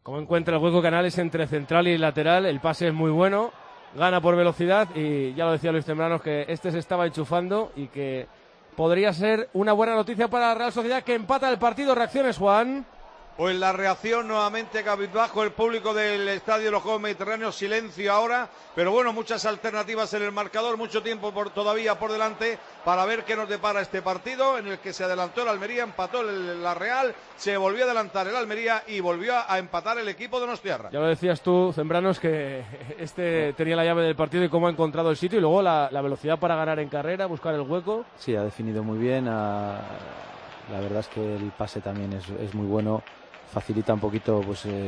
Como encuentra el hueco Canales entre central y lateral, el pase es muy bueno, gana por velocidad y ya lo decía Luis Tembranos que este se estaba enchufando y que podría ser una buena noticia para la Real Sociedad, que empata el partido. Reacciones, Juan. Pues la reacción nuevamente cabizbajo el público del Estadio de los Juegos Mediterráneos, silencio ahora, pero bueno, muchas alternativas en el marcador, mucho tiempo todavía por delante para ver qué nos depara este partido en el que se adelantó el Almería, empató la Real, se volvió a adelantar el Almería y volvió a empatar el equipo de Donostiarra. Ya lo decías tú, Zembranos, que este tenía la llave del partido y cómo ha encontrado el sitio y luego la velocidad para ganar en carrera, buscar el hueco. Sí, ha definido muy bien, la verdad es que el pase también es muy bueno. Facilita un poquito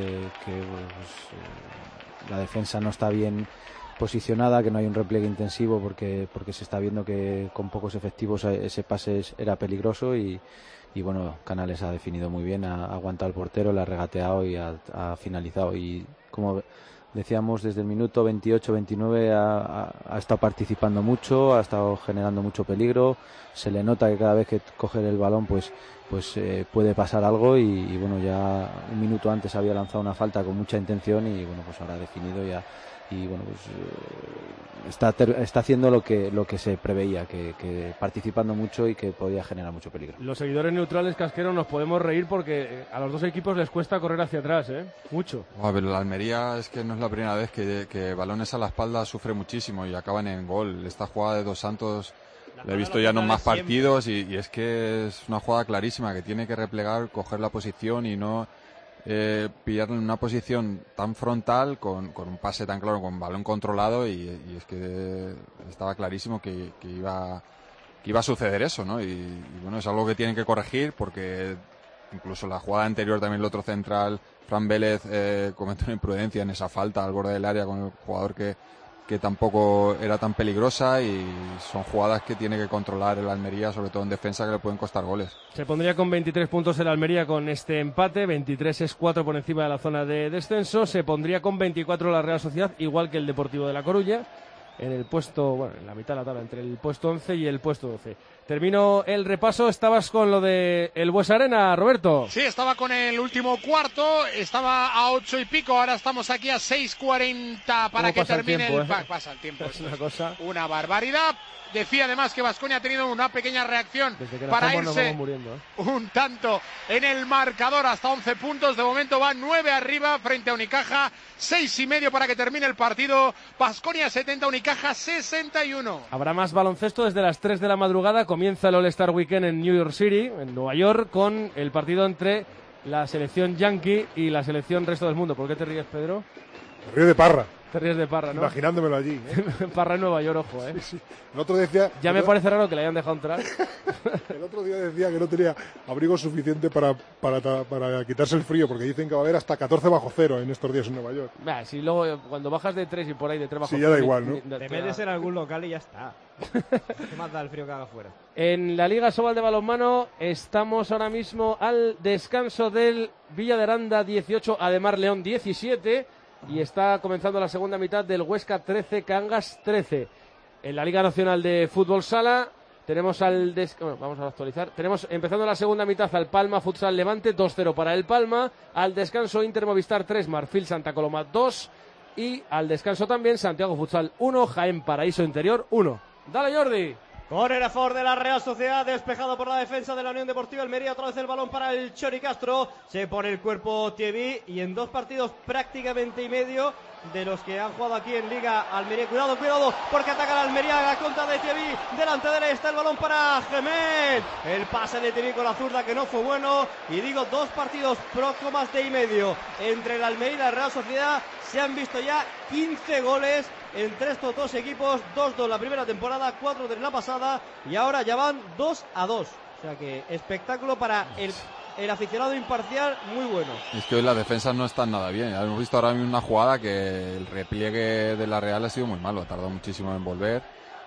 la defensa no está bien posicionada, que no hay un repliegue intensivo porque se está viendo que con pocos efectivos ese pase era peligroso y bueno, Canales ha definido muy bien, ha aguantado el portero, le ha regateado y ha finalizado, y como decíamos, desde el minuto 28-29 ha estado participando mucho, ha estado generando mucho peligro, se le nota que cada vez que coge el balón pues puede pasar algo y bueno, ya un minuto antes había lanzado una falta con mucha intención y bueno, pues ahora ha definido ya y bueno, pues está haciendo lo que se preveía, que participando mucho y que podía generar mucho peligro. Los seguidores neutrales, Casquero, nos podemos reír porque a los dos equipos les cuesta correr hacia atrás, mucho. A ver, la Almería es que no es la primera vez que balones a la espalda sufre muchísimo y acaban en gol. Esta jugada de Dos Santos la he visto ya en más partidos y es que es una jugada clarísima, que tiene que replegar, coger la posición y no pillarlo en una posición tan frontal con un pase tan claro, con balón controlado y es que estaba clarísimo que iba a suceder eso, ¿no? Y bueno, es algo que tienen que corregir porque incluso la jugada anterior también el otro central, Fran Vélez, cometió una imprudencia en esa falta al borde del área con el jugador que tampoco era tan peligrosa y son jugadas que tiene que controlar el Almería, sobre todo en defensa, que le pueden costar goles. Se pondría con 23 puntos el Almería con este empate, 23 es 4 por encima de la zona de descenso, se pondría con 24 la Real Sociedad, igual que el Deportivo de La Coruña, en el puesto, bueno, en la mitad de la tabla, entre el puesto 11 y el puesto 12. Termino el repaso, estabas con lo de el Buesa Arena, Roberto. Sí, estaba con el último cuarto, estaba a 8 y pico, ahora estamos aquí a 6:40 para que termine el pack. Pasa el tiempo, es una cosa. Una barbaridad. Decía además que Baskonia ha tenido una pequeña reacción para irse un tanto en el marcador hasta 11 puntos. De momento va 9 arriba frente a Unicaja, 6,5 para que termine el partido. Baskonia 70, Unicaja 61. Habrá más baloncesto desde las 3 de la madrugada. Comienza el All-Star Weekend en New York City, en Nueva York, con el partido entre la selección Yankee y la selección resto del mundo. ¿Por qué te ríes, Pedro? Me río de Parra. Te ríes de Parra, ¿no? Imaginándomelo allí. Parra en Nueva York, ojo, Sí. El otro decía... Ya me parece raro que le hayan dejado entrar. El otro día decía que no tenía abrigo suficiente para quitarse el frío, porque dicen que va a haber hasta 14 bajo cero en estos días en Nueva York. Si luego cuando bajas de 3 y por ahí de 3 bajo cero... Sí, ya da igual, ¿no? Te metes en algún local y ya está. ¿Qué más da el frío que haga fuera? En la Liga Sobal de Balonmano estamos ahora mismo al descanso del Villa de Aranda 18, Ademar León 17... y está comenzando la segunda mitad del Huesca 13, Cangas 13. En la Liga Nacional de Fútbol Sala tenemos vamos a actualizar. Tenemos empezando la segunda mitad al Palma Futsal Levante 2-0 para el Palma. Al descanso Inter Movistar 3, Marfil Santa Coloma 2 y al descanso también Santiago Futsal 1, Jaén Paraíso Interior 1. Dale, Jordi. Corner a favor de la Real Sociedad, despejado por la defensa de la Unión Deportiva Almería, otra vez el balón para el Chori Castro, se pone el cuerpo Thierry y en 2 partidos prácticamente y medio de los que han jugado aquí en Liga Almería, cuidado, porque ataca la Almería, la contra de Thierry, delante de él está el balón para Gemel, el pase de Thierry con la zurda que no fue bueno, y digo 2 partidos poco más de y medio entre la Almería y la Real Sociedad, se han visto ya 15 goles entre estos dos equipos, 2-2 la primera temporada, 4 de la pasada y ahora ya van 2-2. O sea que espectáculo para el aficionado imparcial, muy bueno. Es que hoy las defensas no están nada bien. Ya hemos visto ahora mismo una jugada que el repliegue de la Real ha sido muy malo, ha tardado muchísimo en volver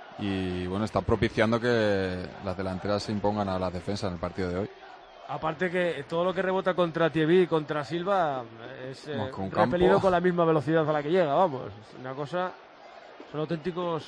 y bueno, está propiciando que las delanteras se impongan a las defensas en el partido de hoy. Aparte que todo lo que rebota contra Thierry y contra Silva es repelido con la misma velocidad a la que llega, vamos. Es una cosa... Son auténticos...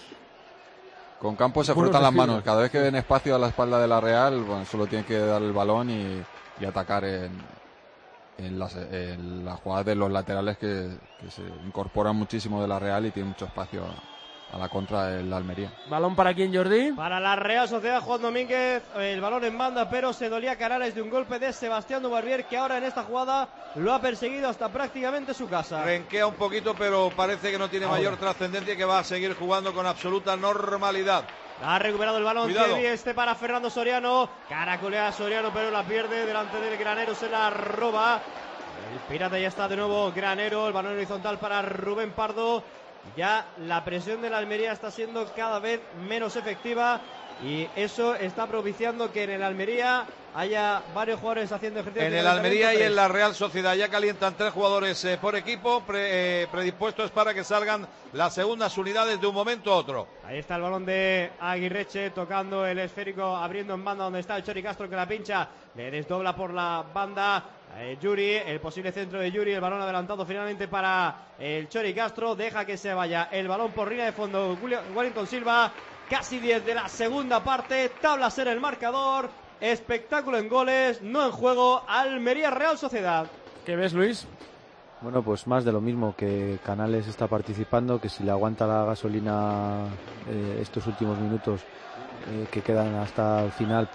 Con Campos se frotan las manos. Cada vez que ven espacio a la espalda de la Real, bueno, solo tienen que dar el balón y atacar en la jugada de los laterales que se incorporan muchísimo de la Real y tiene mucho espacio a la contra del Almería. ¿Balón para quién, Jordi? Para la Real Sociedad, Juan Domínguez, el balón en banda, pero se dolía Canales de un golpe de Sebastián Dubarbier, que ahora en esta jugada lo ha perseguido hasta prácticamente su casa. Renquea un poquito, pero parece que no tiene mayor trascendencia y que va a seguir jugando con absoluta normalidad. Ha recuperado el balón Cuidado. para Fernando Soriano. Caracolea Soriano, pero la pierde delante del Granero, se la roba. El Pirata ya está de nuevo Granero, el balón horizontal para Rubén Pardo. Ya la presión de la Almería está siendo cada vez menos efectiva y eso está propiciando que en el Almería haya varios jugadores haciendo ejercicio. En el Almería y en la Real Sociedad ya calientan 3 jugadores por equipo, predispuestos para que salgan las segundas unidades de un momento a otro. Ahí está el balón de Aguirreche tocando el esférico, abriendo en banda donde está el Chori Castro, que la pincha, le desdobla por la banda. Yuri, el posible centro de Yuri, el balón adelantado finalmente para el Chori Castro, deja que se vaya el balón por línea de fondo Wellington Silva, casi 10 de la segunda parte, tablas en el marcador, espectáculo en goles, no en juego, Almería Real Sociedad. ¿Qué ves, Luis? Bueno, pues más de lo mismo, que Canales está participando, que si le aguanta la gasolina estos últimos minutos que quedan hasta el final,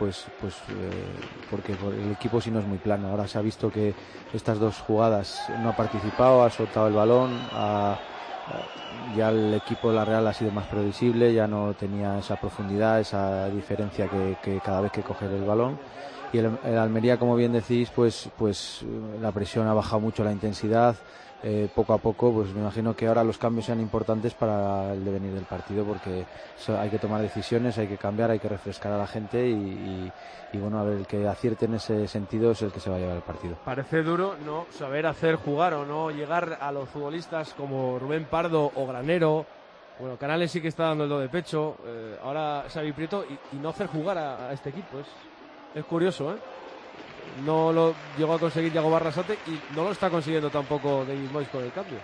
porque el equipo sí no es muy plano. Ahora se ha visto que estas 2 jugadas no ha participado, ha soltado el balón, ya el equipo de la Real ha sido más previsible, ya no tenía esa profundidad, esa diferencia que cada vez que coge el balón. Y el Almería, como bien decís, pues la presión ha bajado mucho, la intensidad. Poco a poco, pues me imagino que ahora los cambios sean importantes para el devenir del partido, porque hay que tomar decisiones, hay que cambiar, hay que refrescar a la gente y bueno, a ver, el que acierte en ese sentido es el que se va a llevar el partido. Parece duro no saber hacer jugar o no llegar a los futbolistas como Rubén Pardo o Granero. Bueno, Canales sí que está dando el do de pecho, ahora Xavi Prieto, y no hacer jugar a este equipo. Es curioso, ¿eh? No lo llegó a conseguir Yago Barrasate y no lo está consiguiendo tampoco David Moyes con el cambio.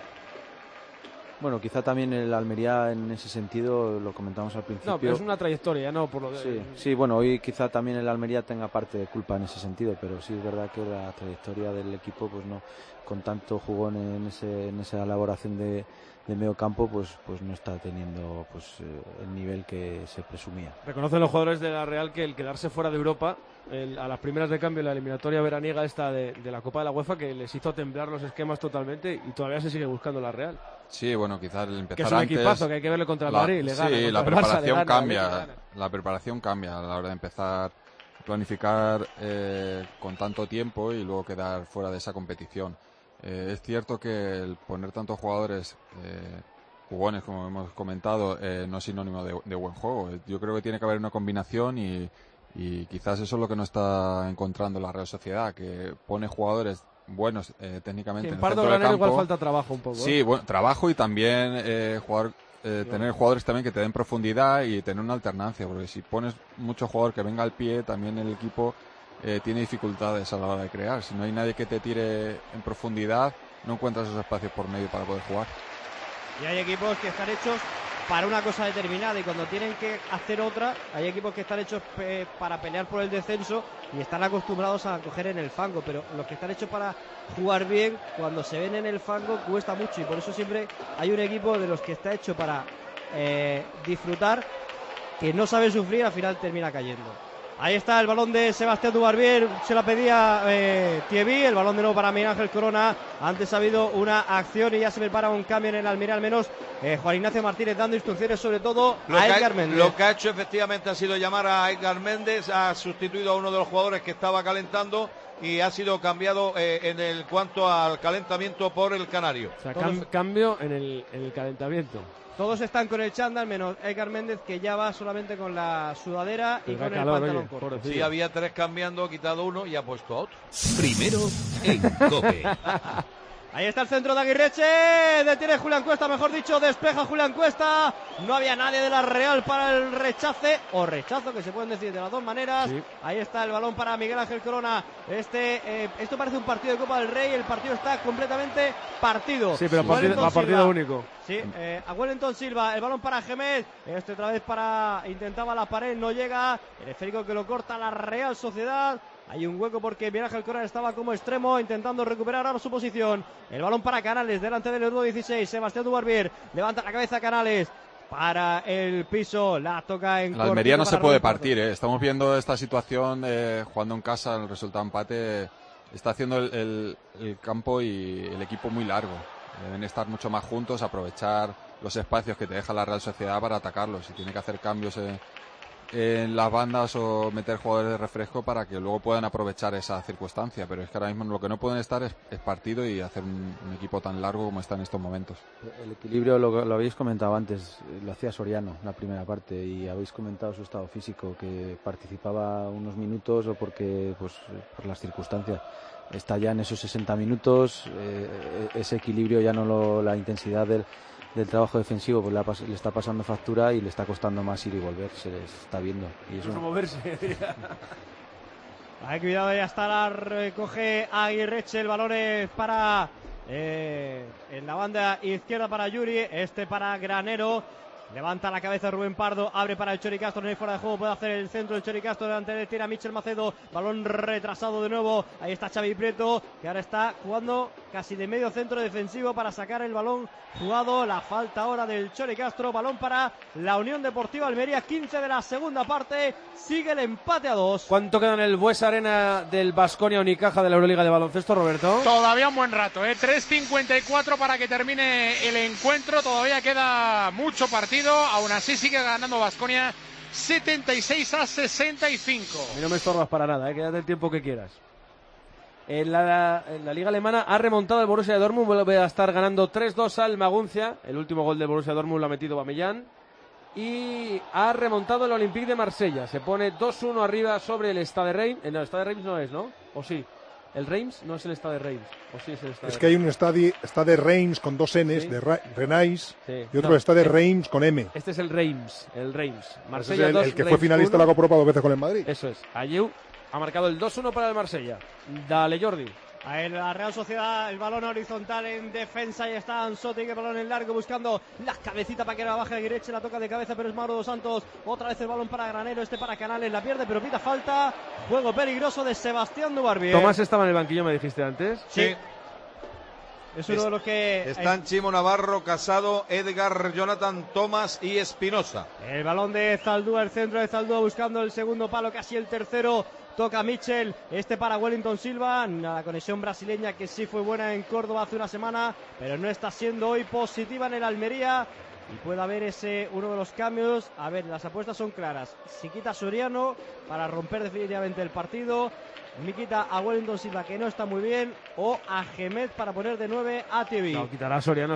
Bueno, quizá también el Almería en ese sentido, lo comentamos al principio. No, pero es una trayectoria, no por lo de... Sí, bueno, hoy quizá también el Almería tenga parte de culpa en ese sentido, pero sí es verdad que la trayectoria del equipo, pues no, con tanto jugón en esa elaboración de medio campo, pues no está teniendo el nivel que se presumía. Reconocen los jugadores de la Real que el quedarse fuera de Europa a las primeras de cambio en la eliminatoria veraniega esta de la Copa de la UEFA, que les hizo temblar los esquemas totalmente, y todavía se sigue buscando la Real. Sí, bueno, quizás el empezar que es un antes, equipazo, que hay que verle contra el Madrid. Sí, la preparación cambia. La preparación cambia a la hora de empezar a planificar con tanto tiempo y luego quedar fuera de esa competición. Es cierto que el poner tantos jugadores jugones, como hemos comentado, no es sinónimo de buen juego. Yo creo que tiene que haber una combinación y quizás eso es lo que no está encontrando la Real Sociedad, que pone jugadores buenos técnicamente en el centro del campo. Igual falta trabajo un poco. Sí, bueno, trabajo y también tener jugadores también que te den profundidad y tener una alternancia, porque si pones mucho jugador que venga al pie, también el equipo tiene dificultades a la hora de crear. Si no hay nadie que te tire en profundidad, no encuentras esos espacios por medio para poder jugar. Y hay equipos que están hechos para una cosa determinada y cuando tienen que hacer otra, hay equipos que están hechos para pelear por el descenso y están acostumbrados a coger en el fango, pero los que están hechos para jugar bien, cuando se ven en el fango cuesta mucho, y por eso siempre hay un equipo de los que está hecho para disfrutar, que no sabe sufrir, al final termina cayendo. Ahí está el balón de Sebastián Dubarbier, se la pedía Thierry, el balón de nuevo para Miguel Ángel Corona. Antes ha habido una acción y ya se prepara un cambio en el Almería, al menos Juan Ignacio Martínez dando instrucciones sobre todo a Edgar Méndez. Lo que ha hecho efectivamente ha sido llamar a Edgar Méndez, ha sustituido a uno de los jugadores que estaba calentando y ha sido cambiado en el cuanto al calentamiento por el canario. O sea, cambio en el calentamiento. Todos están con el chándal, menos Edgar Méndez, que ya va solamente con la sudadera y con el pantalón corto. Sí, había 3 cambiando, ha quitado uno y ha puesto a otro. Primero en COPE. Ahí está el centro de Aguirreche, detiene Julián Cuesta, mejor dicho, despeja Julián Cuesta. No había nadie de la Real para el rechace, o rechazo, que se pueden decir de las dos maneras. Sí. Ahí está el balón para Miguel Ángel Corona. Esto parece un partido de Copa del Rey, el partido está completamente partido. Sí, pero partido único. Sí, a Wellington Silva, el balón para Gémez, otra vez intentaba la pared, no llega, el esférico que lo corta la Real Sociedad. Hay un hueco porque Miguel Ángel Corona estaba como extremo intentando recuperar ahora su posición. El balón para Canales, delante del Euro 16. Sebastián Dubarbier levanta la cabeza Canales. Para el piso, la toca en la Almería no se puede partir, Estamos viendo esta situación jugando en casa, el resultado empate está haciendo el campo y el equipo muy largo. Deben estar mucho más juntos, aprovechar los espacios que te deja la Real Sociedad para atacarlos. Si tiene que hacer cambios en las bandas o meter jugadores de refresco para que luego puedan aprovechar esa circunstancia, pero es que ahora mismo lo que no pueden estar es partido y hacer un equipo tan largo como está en estos momentos. El equilibrio lo habéis comentado antes, lo hacía Soriano en la primera parte, y habéis comentado su estado físico, que participaba unos minutos o porque pues por las circunstancias. Está ya en esos 60 minutos, ese equilibrio ya no la intensidad del trabajo defensivo pues le está pasando factura y le está costando más ir y volver, se les está viendo. Y eso... moverse. Ay, cuidado, ya está, la recoge Aguirreche, el balón es para en la banda izquierda para Yuri, para Granero. Levanta la cabeza Rubén Pardo, abre para el Chori Castro, no hay fuera de juego, puede hacer el centro del Chori Castro, delante de tira Michel Macedo, balón retrasado de nuevo, ahí está Xavi Prieto, que ahora está jugando casi de medio centro defensivo para sacar el balón jugado, la falta ahora del Chori Castro, balón para la Unión Deportiva Almería, 15 de la segunda parte, sigue el empate a 2. ¿Cuánto queda en el Buesa Arena del Baskonia Unicaja de la Euroliga de baloncesto, Roberto? Todavía un buen rato, 3:54 para que termine el encuentro, todavía queda mucho partido. Aún así sigue ganando Baskonia 76-65. A mí no me estorbas para nada, quédate el tiempo que quieras. En la liga alemana ha remontado el Borussia Dortmund, vuelve a estar ganando 3-2 al Maguncia. El último gol del Borussia Dortmund lo ha metido Bamellán. Y ha remontado el Olympique de Marsella. Se pone 2-1 arriba sobre el Stade Reims. No, el Stade Reims no es, ¿no? ¿O sí? El Reims no es el Stade Reims. ¿O sí es el Stade? Es que hay un Stade Reims con dos N's, ¿sí? De Renais, sí. Y otro Stade Reims con M. Este es el Reims. Marsella es 2, el que Reims fue finalista 1. de la Copa Europa 2 veces con el Madrid. Eso es. Ayew ha marcado el 2-1 para el Marsella. Dale, Jordi. A la Real Sociedad, el balón horizontal en defensa, y está Ansotti, que el balón en largo buscando la cabecita para que la baje Aguirreche, la toca de cabeza, pero es Mauro dos Santos, otra vez el balón para Granero, para Canales, la pierde, pero pita falta, juego peligroso de Sebastián Dubarbier. Tomás estaba en el banquillo, me dijiste antes. Sí. Es uno de los que... Están Chimo Navarro, Casado, Edgar, Jonathan, Tomás y Espinosa. El balón de Zaldúa, el centro de Zaldúa buscando el segundo palo, casi el tercero. Toca Mitchell, para Wellington Silva, la conexión brasileña que sí fue buena en Córdoba hace una semana, pero no está siendo hoy positiva en el Almería, y puede haber uno de los cambios. A ver, las apuestas son claras, si quita a Soriano para romper definitivamente el partido, me quita a Wellington Silva, que no está muy bien, o a Gemet para poner de 9 a TV. No, quitará a Soriano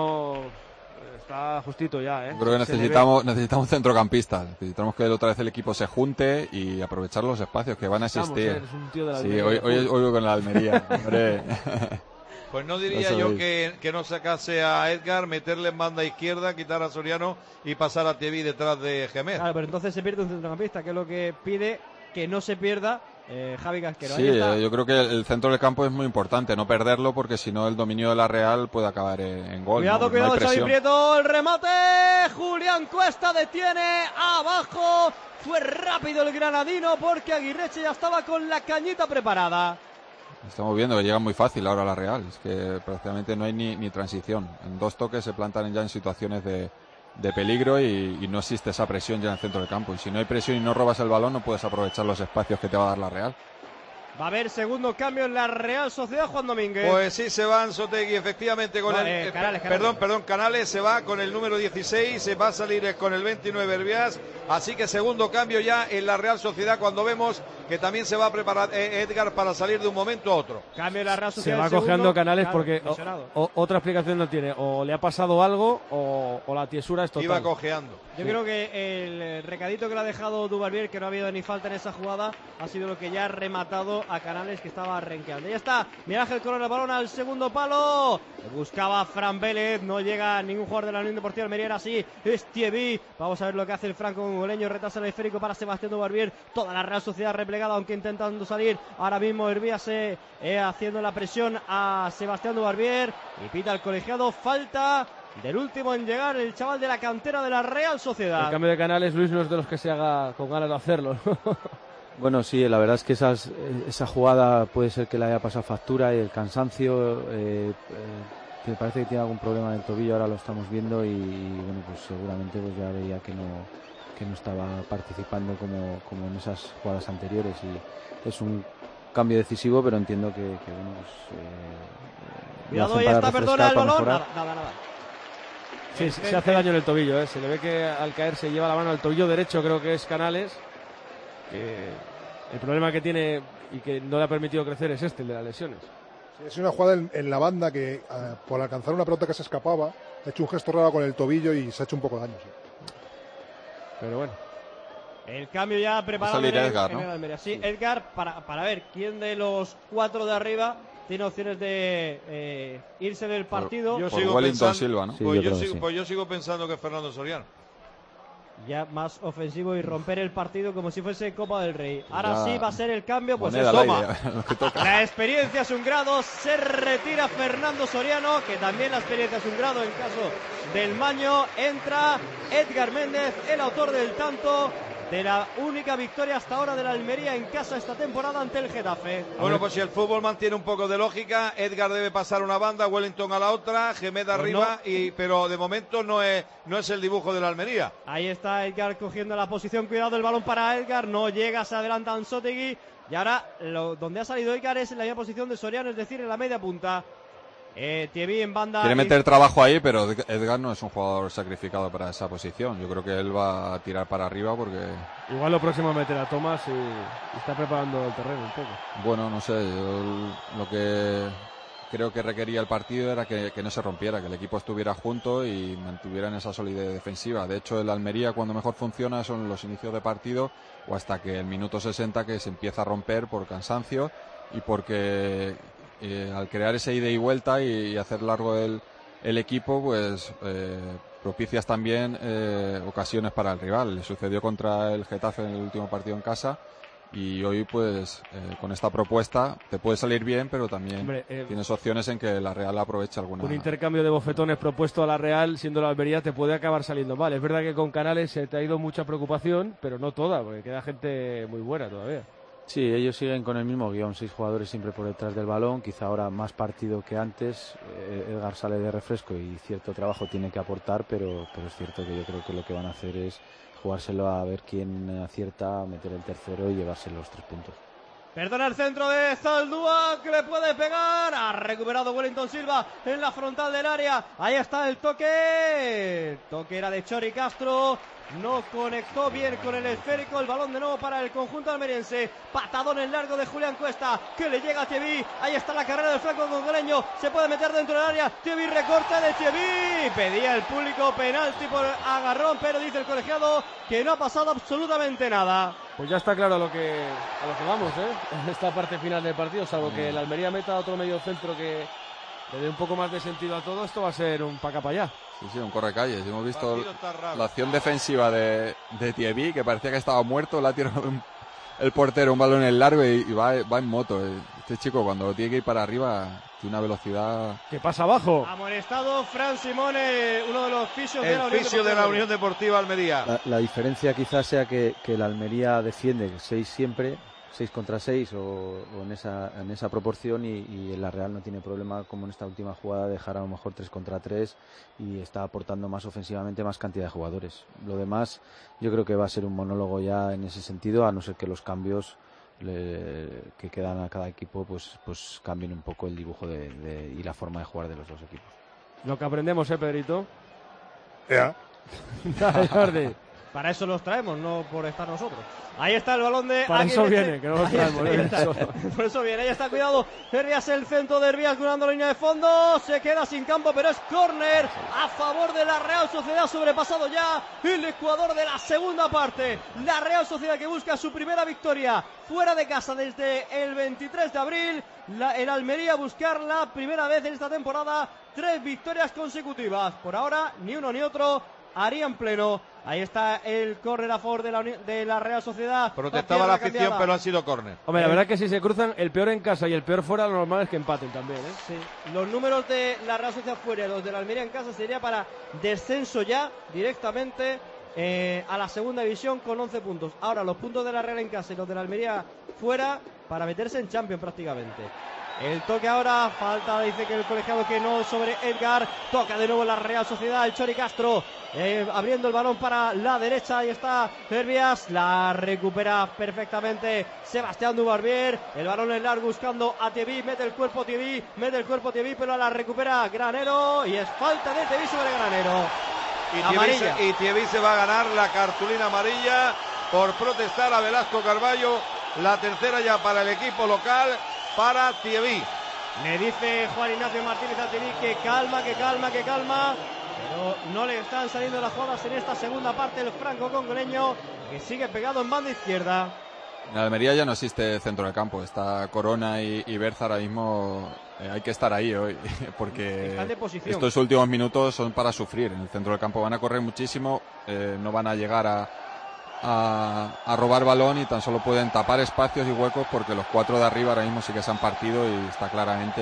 está justito ya, Creo que necesitamos centrocampistas. Necesitamos que otra vez el equipo se junte y aprovechar los espacios que van a existir. Eres un tío de la sí, hoy con la Almería. Hombre. Pues no diría yo que no sacase a Edgar, meterle en banda izquierda, quitar a Soriano y pasar a TV detrás de Gemer. Claro, pero entonces se pierde un centrocampista, que es lo que pide que no se pierda Javi Casquero. Sí, yo creo que el centro del campo es muy importante, no perderlo, porque si no el dominio de la Real puede acabar en gol. Cuidado, cuidado, Xavi Prieto, el remate, Julián Cuesta detiene, abajo, fue rápido el granadino porque Aguirreche ya estaba con la cañita preparada. Estamos viendo que llega muy fácil ahora la Real, es que prácticamente no hay ni transición, en 2 toques se plantan ya en situaciones de peligro y no existe esa presión ya en el centro del campo, y si no hay presión y no robas el balón no puedes aprovechar los espacios que te va a dar la Real. Va a haber segundo cambio en la Real Sociedad, Juan Domínguez. Pues sí, se va Anzotegui efectivamente con Canales. Perdón, Canales se va con el número 16, se va a salir con el 29 Herbias, así que segundo cambio ya en la Real Sociedad, cuando vemos que también se va a preparar Edgar para salir de un momento a otro. Cambio en la Real Sociedad. Se va cojeando Canales, claro, porque otra explicación no tiene, o le ha pasado algo o la tiesura es total. Iba cojeando. Yo creo que el recadito que le ha dejado Dubarbier, que no ha habido ni falta en esa jugada, ha sido lo que ya ha rematado a Canales, que estaba renqueando. Ya está, Miguel Ángel Corona, el balón al segundo palo, buscaba Fran Vélez, no llega ningún jugador de la Unión Deportiva Almería, así es Thievi. Vamos a ver lo que hace el franco-congoleño, retrasa el esférico para Sebastián Dubarbier, toda la Real Sociedad replegada, aunque intentando salir. Ahora mismo Hervías haciendo la presión a Sebastián Dubarbier, y pita el colegiado, falta del último en llegar, el chaval de la cantera de la Real Sociedad. El cambio de Canales, Luis, no es de los que se haga con ganas de hacerlo, ¿no? Bueno, sí, la verdad es que esa jugada puede ser que le haya pasado factura y el cansancio, me parece que tiene algún problema en el tobillo, ahora lo estamos viendo y bueno, pues seguramente pues ya veía que no estaba participando como en esas jugadas anteriores y es un cambio decisivo, pero entiendo que bueno, pues cuidado, ya está, perdona el balón, nada. Sí, se hace daño en el tobillo, se le ve que al caer se lleva la mano al tobillo derecho, creo que es Canales, que el problema que tiene y que no le ha permitido crecer es el de las lesiones. Sí, es una jugada en la banda que por alcanzar una pelota que se escapaba ha hecho un gesto raro con el tobillo y se ha hecho un poco de daño. Sí. Pero bueno. El cambio ya preparado en Edgar, ¿no? el Almería. Sí, Edgar, para ver quién de los 4 de arriba tiene opciones de irse en el partido. Yo por sigo Wellington pensando, Silva, ¿no? Sí, yo sigo pensando que es Fernando Soriano. Ya más ofensivo y romper el partido como si fuese Copa del Rey. Ahora Ya, sí va a ser el cambio, pues moneda es al toma. aire, lo que toca. La experiencia es un grado, se retira Fernando Soriano, que también la experiencia es un grado en caso del Maño. Entra Edgar Méndez, el autor del tanto de la única victoria hasta ahora de la Almería en casa esta temporada ante el Getafe. Bueno, pues si el fútbol mantiene un poco de lógica, Edgar debe pasar a una banda, Wellington a la otra, Gemed Pues arriba, no. pero de momento no es el dibujo de la Almería. Ahí está Edgar cogiendo la posición, cuidado el balón para Edgar, no llega, se adelanta Anzotegui y ahora donde ha salido Edgar es en la misma posición de Soriano, es decir, en la media punta. Thierry en banda. Quiere meter trabajo ahí, pero Edgar no es un jugador sacrificado para esa posición. Yo creo que él va a tirar para arriba porque... Igual lo próximo es meter a Thomas y está preparando el terreno un poco. Bueno, no sé, yo lo que creo que requería el partido era que no se rompiera, que el equipo estuviera junto y mantuviera en esa solidez defensiva. De hecho, el Almería cuando mejor funciona son los inicios de partido o hasta que el minuto 60 que se empieza a romper por cansancio y porque... al crear ese ida y vuelta y hacer largo el equipo, pues propicias también ocasiones para el rival. Le sucedió contra el Getafe en el último partido en casa y hoy pues con esta propuesta te puede salir bien, pero también tienes opciones en que la Real aproveche alguna. Un intercambio de bofetones propuesto a la Real siendo la Almería te puede acabar saliendo mal. Es verdad que con Canales se te ha ido mucha preocupación, pero no toda, porque queda gente muy buena todavía. Sí, ellos siguen con el mismo guión, 6 jugadores siempre por detrás del balón, quizá ahora más partido que antes. Edgar sale de refresco y cierto trabajo tiene que aportar, pero es cierto que yo creo que lo que van a hacer es jugárselo a ver quién acierta a meter el tercero y llevarse los 3 puntos. Perdona el centro de Zaldúa, que le puede pegar. Ha recuperado Wellington Silva en la frontal del área. Ahí está el toque. El toque era de Chori Castro. No conectó bien con el esférico. El balón de nuevo para el conjunto almeriense. Patadón en largo de Julián Cuesta, que le llega a Thierry. Ahí está la carrera del flanco congoleño. Se puede meter dentro del área. Thierry, recorte de Thierry. Pedía el público penalti por agarrón, pero dice el colegiado que no ha pasado absolutamente nada. Pues ya está claro a lo que vamos, en esta parte final del partido, salvo que el Almería meta otro medio centro que le dé un poco más de sentido a todo. Esto va a ser un pa' acá pa' allá. Sí, un correcalles. Hemos visto la acción defensiva de Thierry, que parecía que estaba muerto, la ha tirado el portero un balón en largo y va en moto. Este chico cuando tiene que ir para arriba tiene una velocidad... ¿Qué pasa abajo? Amonestado Fran Simone, uno de los fisios de la Unión Deportiva Almería. La diferencia quizás sea que el Almería defiende 6 siempre, 6 contra 6 o en esa proporción y la Real no tiene problema, como en esta última jugada, de dejar a lo mejor 3 contra 3 y está aportando más ofensivamente, más cantidad de jugadores. Lo demás yo creo que va a ser un monólogo ya en ese sentido, a no ser que los cambios que quedan a cada equipo pues cambien un poco el dibujo y la forma de jugar de los dos equipos. Lo que aprendemos, Pedrito. Ya. Dale, Jordi. Para eso los traemos, no por estar nosotros. Ahí está el balón de... Para eso viene, que no los traemos. Por eso viene, ahí está, cuidado. Herrías, el centro de Herrías, curando la línea de fondo. Se queda sin campo, pero es córner a favor de la Real Sociedad. Sobrepasado ya el Ecuador de la segunda parte. La Real Sociedad que busca su primera victoria fuera de casa desde el 23 de abril. El Almería buscar la primera vez en esta temporada 3 victorias consecutivas. Por ahora, ni uno ni otro harían pleno. Ahí está el córner a favor de la Real Sociedad. Protestaba la afición, pero han sido córner. Hombre, la verdad es que si se cruzan el peor en casa y el peor fuera, lo normal es que empaten también, Sí. Los números de la Real Sociedad fuera y los de la Almería en casa sería para descenso ya directamente. a la segunda división con 11 puntos. Ahora los puntos de la Real en casa y los de la Almería fuera para meterse en Champions prácticamente. El toque ahora, falta, dice que el colegiado que no sobre Edgar, toca de nuevo la Real Sociedad, el Chori Castro, abriendo el balón para la derecha, ahí está Herbias, la recupera perfectamente Sebastián Dubarbier, el balón es largo buscando a Thierry, mete el cuerpo Thierry, pero la recupera Granero, y es falta de Thierry sobre Granero. Y Thierry se va a ganar la cartulina amarilla por protestar a Velasco Carballo, la tercera ya para el equipo local, para Thierry. Le dice Juan Ignacio Martínez a Thierry que calma, pero no le están saliendo las jugadas en esta segunda parte. El franco-congoleño que sigue pegado en banda izquierda. En Almería ya no existe centro del campo, está Corona y Berza ahora mismo. Hay que estar ahí hoy porque estos últimos minutos son para sufrir. En el centro del campo van a correr muchísimo, no van a llegar a robar balón y tan solo pueden tapar espacios y huecos porque los 4 de arriba ahora mismo sí que se han partido y está claramente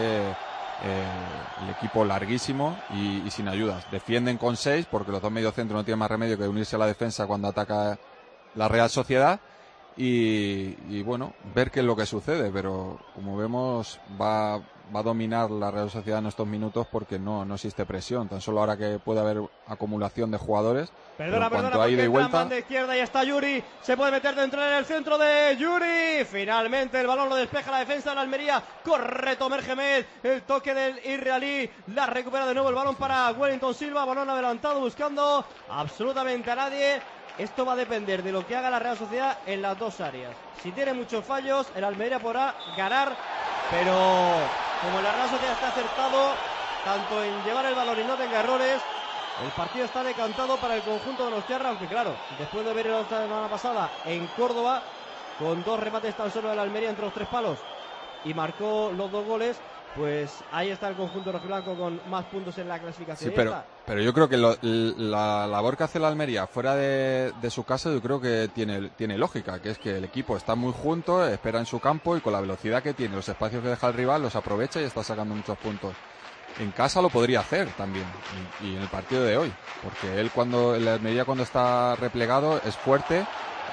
el equipo larguísimo y sin ayudas. Defienden con 6 porque los dos mediocentros no tienen más remedio que unirse a la defensa cuando ataca la Real Sociedad y bueno, ver qué es lo que sucede, pero como vemos va a dominar la Real Sociedad en estos minutos porque no existe presión, tan solo ahora que puede haber acumulación de jugadores. Perdona, porque ida y vuelta, de izquierda y está Yuri, se puede meter dentro en el centro de Yuri, finalmente el balón lo despeja la defensa de la Almería, corre Tomer Gemed, el toque del israelí, la recupera de nuevo el balón para Wellington Silva, balón adelantado buscando absolutamente a nadie. Esto va a depender de lo que haga la Real Sociedad en las dos áreas. Si tiene muchos fallos, el Almería podrá ganar, pero como la Real Sociedad está acertado tanto en llevar el balón y no tenga errores, el partido está decantado para el conjunto de los Tierra, aunque claro, después de ver la semana pasada en Córdoba, con 2 remates tan solo de la Almería entre los 3 palos y marcó los 2 goles, pues ahí está el conjunto rojiblanco con más puntos en la clasificación. Sí, pero yo creo que la labor que hace la Almería fuera de su casa, yo creo que tiene lógica, que es que el equipo está muy junto, espera en su campo y con la velocidad que tiene, los espacios que deja el rival, los aprovecha y está sacando muchos puntos. En casa lo podría hacer también, y en el partido de hoy, porque el Almería cuando está replegado es fuerte,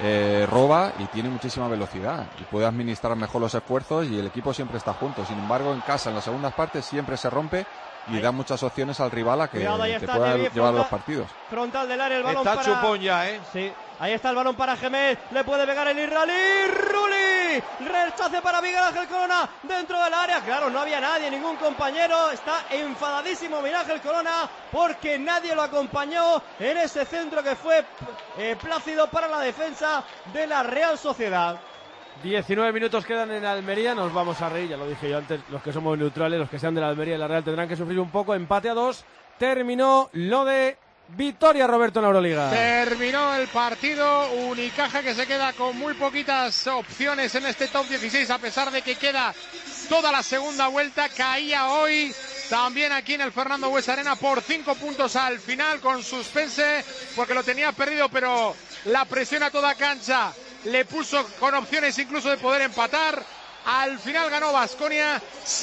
roba y tiene muchísima velocidad y puede administrar mejor los esfuerzos y el equipo siempre está junto. Sin embargo, en casa, en las segundas partes, siempre se rompe y da muchas opciones al rival a que te pueda llevar los partidos. Frontal del área, el balón está chupón ya, Sí, ahí está el balón para Gemed, le puede pegar el israelí, Rulli, rechace para Miguel Ángel Corona dentro del área, claro, no había nadie, ningún compañero, está enfadadísimo Miguel Ángel Corona porque nadie lo acompañó en ese centro que fue plácido para la defensa de la Real Sociedad. 19 minutos quedan en Almería, nos vamos a reír, ya lo dije yo antes, los que somos neutrales, los que sean de la Almería y la Real tendrán que sufrir un poco, empate a 2, terminó lo de Vitoria, Roberto, en la Euroliga. Terminó el partido, Unicaja que se queda con muy poquitas opciones en este top 16, a pesar de que queda toda la segunda vuelta, caía hoy también aquí en el Fernando Buesa Arena por 5 puntos al final con suspense, porque lo tenía perdido, pero la presión a toda cancha le puso con opciones incluso de poder empatar. Al final ganó Baskonia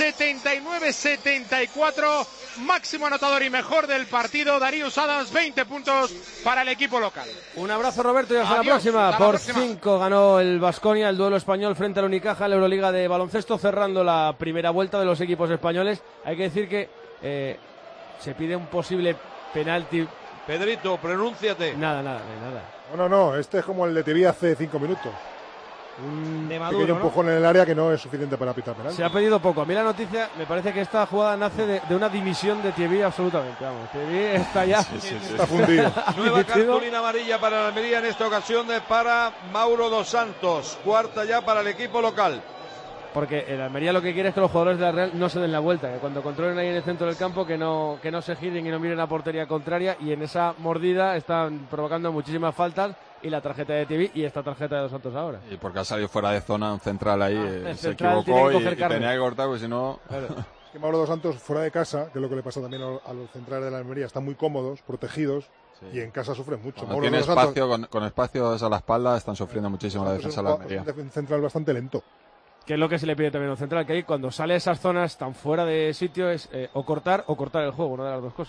79-74, máximo anotador y mejor del partido Darius Adams, 20 puntos para el equipo local. Un abrazo, Roberto, y hasta la próxima. Por 5 ganó el Baskonia el duelo español frente al Unicaja en la Euroliga de baloncesto, cerrando la primera vuelta de los equipos españoles. Hay que decir que se pide un posible penalti. Pedrito, pronúnciate. Nada. No, este es como el de Thierry hace 5 minutos. Un pequeño empujón en el área que no es suficiente para pitar penalti. Se ha pedido poco. A mí la noticia, me parece que esta jugada nace de una dimisión de Thierry absolutamente. Vamos, Thierry está ya... Está fundido. Nueva cartulina amarilla para la Almería en esta ocasión para Mauro dos Santos. Cuarta ya para el equipo local. Porque el Almería lo que quiere es que los jugadores de la Real no se den la vuelta, que cuando controlen ahí en el centro del campo que no se giren y no miren a portería contraria, y en esa mordida están provocando muchísimas faltas, y la tarjeta de Thierry y esta tarjeta de Dos Santos ahora. Y porque ha salido fuera de zona, un central ahí, se equivocó y tenía que cortar, porque si no... Claro. Es que Mauro dos Santos fuera de casa, que es lo que le pasa también a los centrales de la Almería, están muy cómodos, protegidos, y en casa sufren mucho. Cuando tiene espacio, con espacios a la espalda, están sufriendo muchísimo la defensa de la Almería. Es un central bastante lento. Que es lo que se le pide también a un central, que ahí cuando sale a esas zonas tan fuera de sitio es o cortar el juego, una de las dos cosas.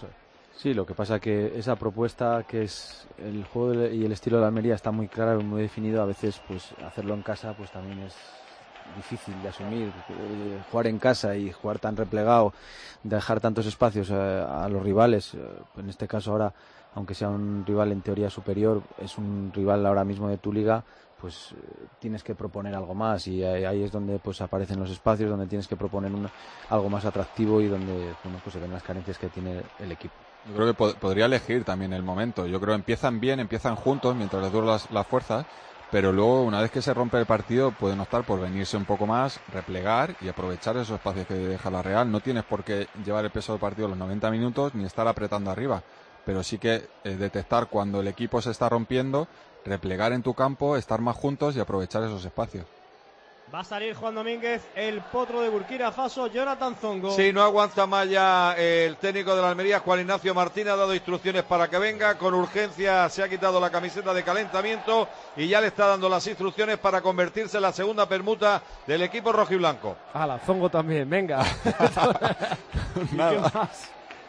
Sí, lo que pasa que esa propuesta, que es el juego y el estilo de la Almería, está muy claro, muy definido. A veces pues hacerlo en casa pues también es difícil de asumir. Jugar en casa y jugar tan replegado, dejar tantos espacios a los rivales, en este caso ahora, aunque sea un rival en teoría superior, es un rival ahora mismo de tu liga, pues tienes que proponer algo más, y ahí es donde pues aparecen los espacios, donde tienes que proponer algo más atractivo y donde pues se ven las carencias que tiene el equipo. Yo creo que podría elegir también el momento. Yo creo que empiezan bien, empiezan juntos mientras les duran las fuerzas, pero luego, una vez que se rompe el partido, pueden optar por venirse un poco más, replegar y aprovechar esos espacios que deja la Real. No tienes por qué llevar el peso del partido los 90 minutos ni estar apretando arriba, pero sí que detectar cuando el equipo se está rompiendo, replegar en tu campo, estar más juntos y aprovechar esos espacios. Va a salir Juan Domínguez, el potro de Burkina Faso, Jonathan Zongo. Sí, no aguanta más ya el técnico de la Almería, Juan Ignacio Martín, ha dado instrucciones para que venga, con urgencia se ha quitado la camiseta de calentamiento y ya le está dando las instrucciones para convertirse en la segunda permuta del equipo rojiblanco. ¡Hala, Zongo también, venga! ¿Y qué más?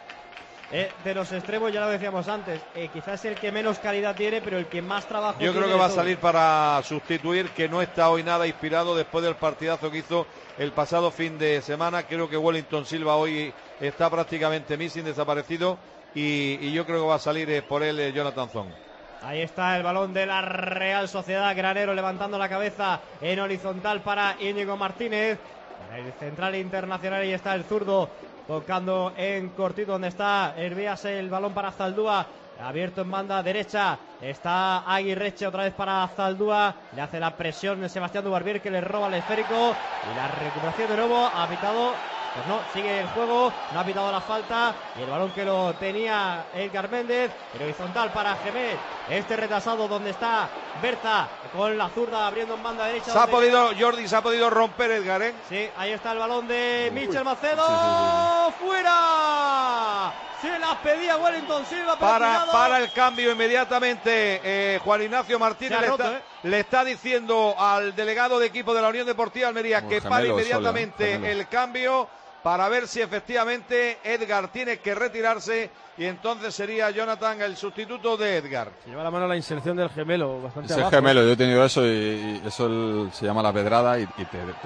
De los extremos, ya lo decíamos antes, quizás el que menos calidad tiene, pero el que más trabajo tiene. Yo creo que va a salir para sustituir, que no está hoy nada inspirado después del partidazo que hizo el pasado fin de semana. Creo que Wellington Silva hoy está prácticamente missing, desaparecido, y yo creo que va a salir por él Jonathan Zong. Ahí está el balón de la Real Sociedad, Granero levantando la cabeza en horizontal para Íñigo Martínez. El central internacional, ahí está el zurdo tocando en cortito donde está Hervías, el balón para Zaldúa, abierto en banda derecha, está Aguirreche otra vez para Zaldúa, le hace la presión de Sebastián Dubarbier, que le roba el esférico, y la recuperación de nuevo, ha pitado, pues no, sigue el juego, no ha pitado la falta, y el balón que lo tenía Edgar Méndez, pero horizontal para Gemet, este retrasado donde está Berza, con la zurda abriendo en banda derecha. Jordi se ha podido romper Edgar, ¿eh? Sí, ahí está el balón de Michel Macedo, ¡fuera! Se la pedía Wellington Silva, para el cambio inmediatamente. Juan Ignacio Martínez le está diciendo al delegado de equipo de la Unión Deportiva Almería que pare inmediatamente el cambio, para ver si efectivamente Edgar tiene que retirarse, y entonces sería Jonathan el sustituto de Edgar. Se lleva la mano a la inserción del gemelo bastante Ese abajo. gemelo, yo he tenido eso y eso se llama la pedrada y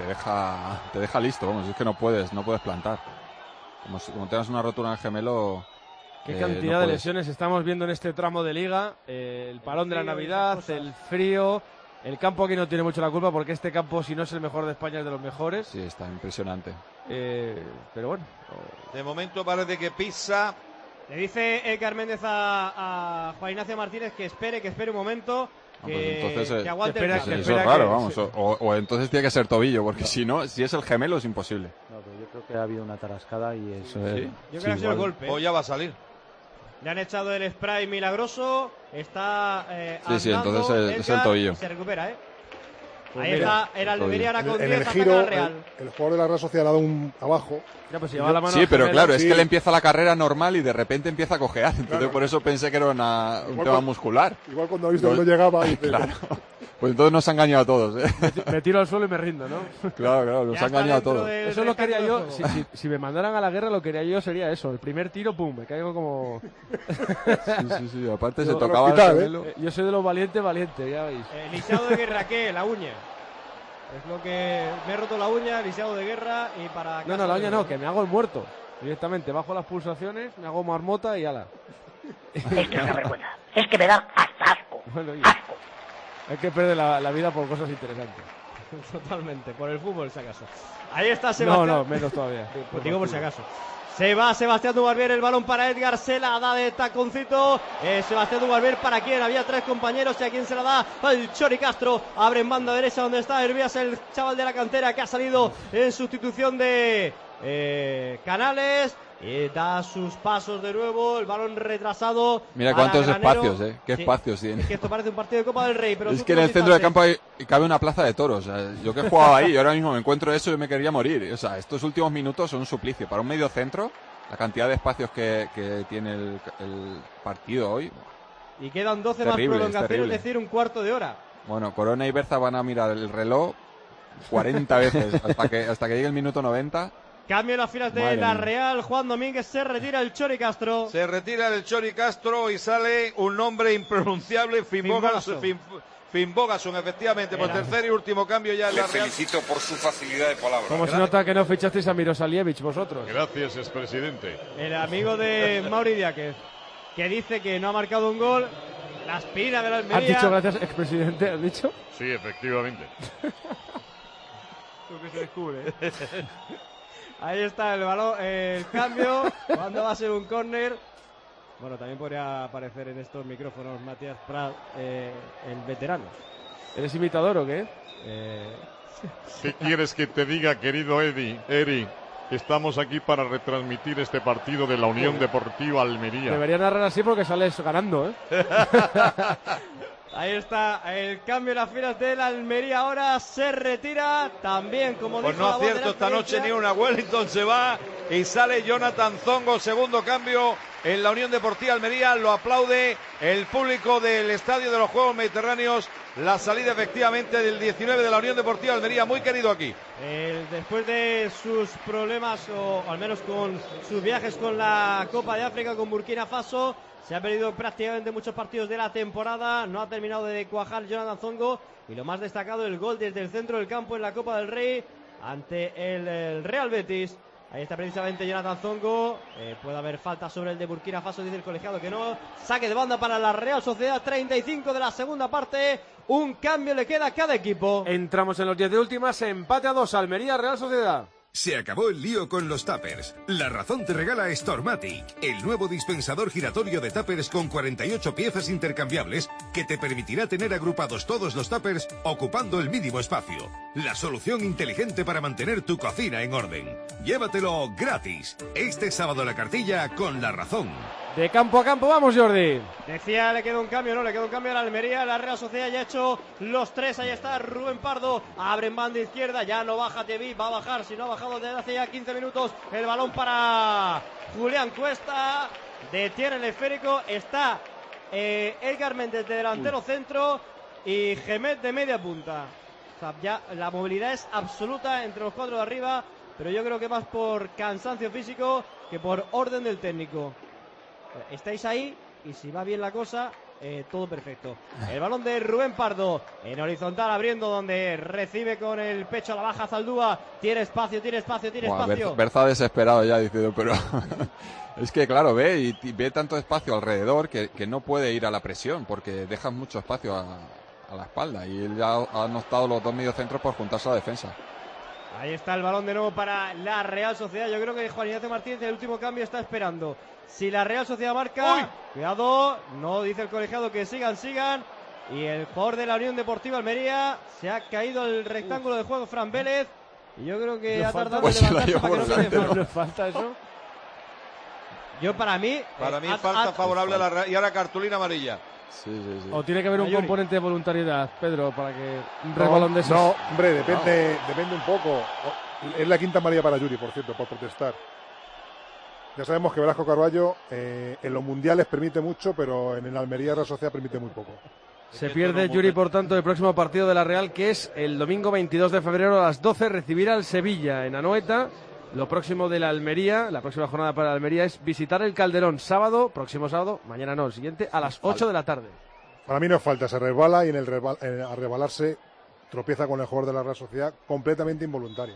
te deja listo, vamos, es que no puedes plantar. Como tengas una rotura en el gemelo. Qué cantidad de lesiones estamos viendo en este tramo de liga, el parón de la Navidad, el frío. El campo aquí no tiene mucho la culpa, porque este campo, si no es el mejor de España, es de los mejores. Sí, está impresionante. Pero bueno. De momento parece que pisa. Le dice Edgar Méndez a Juan Ignacio Martínez que espere un momento. Que aguante el cambio. Eso es raro, vamos. O entonces tiene que ser tobillo, porque si no, si es el gemelo es imposible. No, pero yo creo que ha habido una tarascada y eso es. ¿Sí? Yo creo que ha sido el golpe. O ya va a salir. Le han echado el spray milagroso. Está. Sí, entonces es el tobillo. Se recupera, Pues ahí está el Almería ahora con 10, el giro, ataca Real. el jugador de la Real Sociedad ha dado un abajo. Ya, pues, la mano sí, pero claro, sí. es que le empieza la carrera normal y de repente empieza a cojear. Entonces claro. Por eso pensé que era un tema muscular. Igual cuando ha visto que no llegaba. Y claro. Pues entonces nos ha engañado a todos, ¿eh? Me tiro al suelo y me rindo, ¿no? Claro, nos ha engañado a todos. Eso lo quería yo. Si me mandaran a la guerra, lo que quería yo sería eso. El primer tiro, pum, me caigo como. Sí. Aparte se tocaba el gemelo. Yo soy de los valientes, ya veis. Lisiado de Guerra, ¿qué? La uña. Es lo que me he roto la uña, lisiado de guerra, y para. No, la uña no, que me hago el muerto. Directamente, bajo las pulsaciones, me hago marmota y ala. Es que es una vergüenza. Es que me da hasta asco. Bueno, asco. Hay que perder la vida por cosas interesantes. Totalmente, por el fútbol, si acaso. Ahí está Sebastián. No, menos todavía. Pues digo por si acaso. Se va Sebastián Dubarbier, el balón para Edgar, se la da de taconcito. Sebastián Dubarbier, ¿para quién? Había tres compañeros, y a quién se la da, al Chori Castro. Abre en banda derecha donde está Hervías, el chaval de la cantera que ha salido en sustitución de Canales. Y da sus pasos de nuevo, el balón retrasado. Mira cuántos espacios, qué espacios tiene. Es que esto parece un partido de Copa del Rey. Pero es que en el centro del campo cabe una plaza de toros. O sea, yo que he jugado ahí y ahora mismo me encuentro eso y me quería morir. O sea, estos últimos minutos son un suplicio. Para un medio centro, la cantidad de espacios que tiene el partido hoy. Y quedan 12 terrible, más prolongaciones, es decir, un cuarto de hora. Bueno, Corona y Berza van a mirar el reloj 40 veces hasta que llegue el minuto 90. Cambio en las filas de la Real. Juan Domínguez, se retira el Chori Castro. Se retira el Chori Castro y sale un nombre impronunciable, Finnbogason, efectivamente, por tercer y último cambio ya en la Real. Felicito por su facilidad de palabras. ¿Cómo se nota que no fichasteis a Mirosalievich vosotros? Gracias, expresidente. El amigo de Mauri Diáquez, que dice que no ha marcado un gol. La aspirina de la Almería. ¿Has dicho gracias, expresidente? ¿Has dicho? Sí, efectivamente. Lo que se descubre. Ahí está el balón, el cambio. ¿Cuándo va a ser un córner? Bueno, también podría aparecer en estos micrófonos Matías Prat, el veterano. ¿Eres imitador o qué? ¿Qué quieres que te diga, querido Eri? Estamos aquí para retransmitir este partido de la Unión Deportiva Almería. Debería narrar así porque sales ganando, ¿eh? Ahí está el cambio en las filas de la Almería. Ahora se retira también, como pues dijo no acierto esta noche ni una. Wellington se va y sale Jonathan Zongo, segundo cambio en la Unión Deportiva Almería. Lo aplaude el público del Estadio de los Juegos Mediterráneos. La salida efectivamente del 19 de la Unión Deportiva Almería, muy querido aquí. Después de sus problemas, o al menos con sus viajes con la Copa de África, con Burkina Faso, se ha perdido prácticamente muchos partidos de la temporada. No ha terminado de cuajar Jonathan Zongo. Y lo más destacado, el gol desde el centro del campo en la Copa del Rey ante el Real Betis. Ahí está precisamente Jonathan Zongo. Puede haber falta sobre el de Burkina Faso, dice el colegiado que no. Saque de banda para la Real Sociedad, 35 de la segunda parte. Un cambio le queda a cada equipo. Entramos en los 10 de últimas, empate a 2, Almería, Real Sociedad. Se acabó el lío con los tuppers. La razón te regala Stormatic, el nuevo dispensador giratorio de tuppers con 48 piezas intercambiables que te permitirá tener agrupados todos los tuppers ocupando el mínimo espacio. La solución inteligente para mantener tu cocina en orden. Llévatelo gratis. Este sábado la cartilla con La Razón. De campo a campo, vamos, Jordi. Decía, le queda un cambio, no, le queda un cambio a la Almería. La Real Sociedad ya ha hecho los 3. Ahí está Rubén Pardo. Abre en banda izquierda, ya no baja Tevi, va a bajar, si no ha bajado desde hace ya 15 minutos. El balón para Julián Cuesta. Detiene el esférico. Está Edgar Méndez de delantero centro y Gemet de media punta. O sea, ya la movilidad es absoluta entre los cuatro de arriba, pero yo creo que más por cansancio físico que por orden del técnico. Estáis ahí y si va bien la cosa, todo perfecto. El balón de Rubén Pardo en horizontal, abriendo donde recibe con el pecho a la baja Zaldúa. Tiene espacio, tiene espacio, tiene espacio. Berza desesperado ya diciendo, pero es que claro, ve tanto espacio alrededor que no puede ir a la presión porque dejan mucho espacio a la espalda y él ya ha anotado los dos mediocentros por juntarse a la defensa. Ahí está el balón de nuevo para la Real Sociedad. Yo creo que Juan Ignacio Martínez el último cambio está esperando. Si la Real Sociedad marca, ¡uy! Cuidado, no dice el colegiado que sigan. Y el jugador de la Unión Deportiva Almería se ha caído el rectángulo de juego, Fran Vélez. Y yo creo que ha tardado en levantarse para que no tiene falta. ¿No falta eso? Yo para mí falta favorable a la Real. Y ahora cartulina amarilla. Sí. O tiene que haber un componente de voluntariedad, Pedro, para que un resbalón de esos. No, hombre, depende un poco. Es la quinta amarilla para Yuri, por cierto, por protestar. Ya sabemos que Velasco Carballo en los mundiales permite mucho, pero en el Almería Real Sociedad permite muy poco. Se pierde Yuri, por tanto, el próximo partido de la Real, que es el domingo 22 de febrero a las 12, recibirá al Sevilla en Anoeta. Lo próximo de la Almería, la próxima jornada para la Almería es visitar el Calderón próximo sábado, mañana no, el siguiente, a las 8 de la tarde. Para mí no es falta, se resbala y al resbalarse tropieza con el jugador de la Real Sociedad completamente involuntario.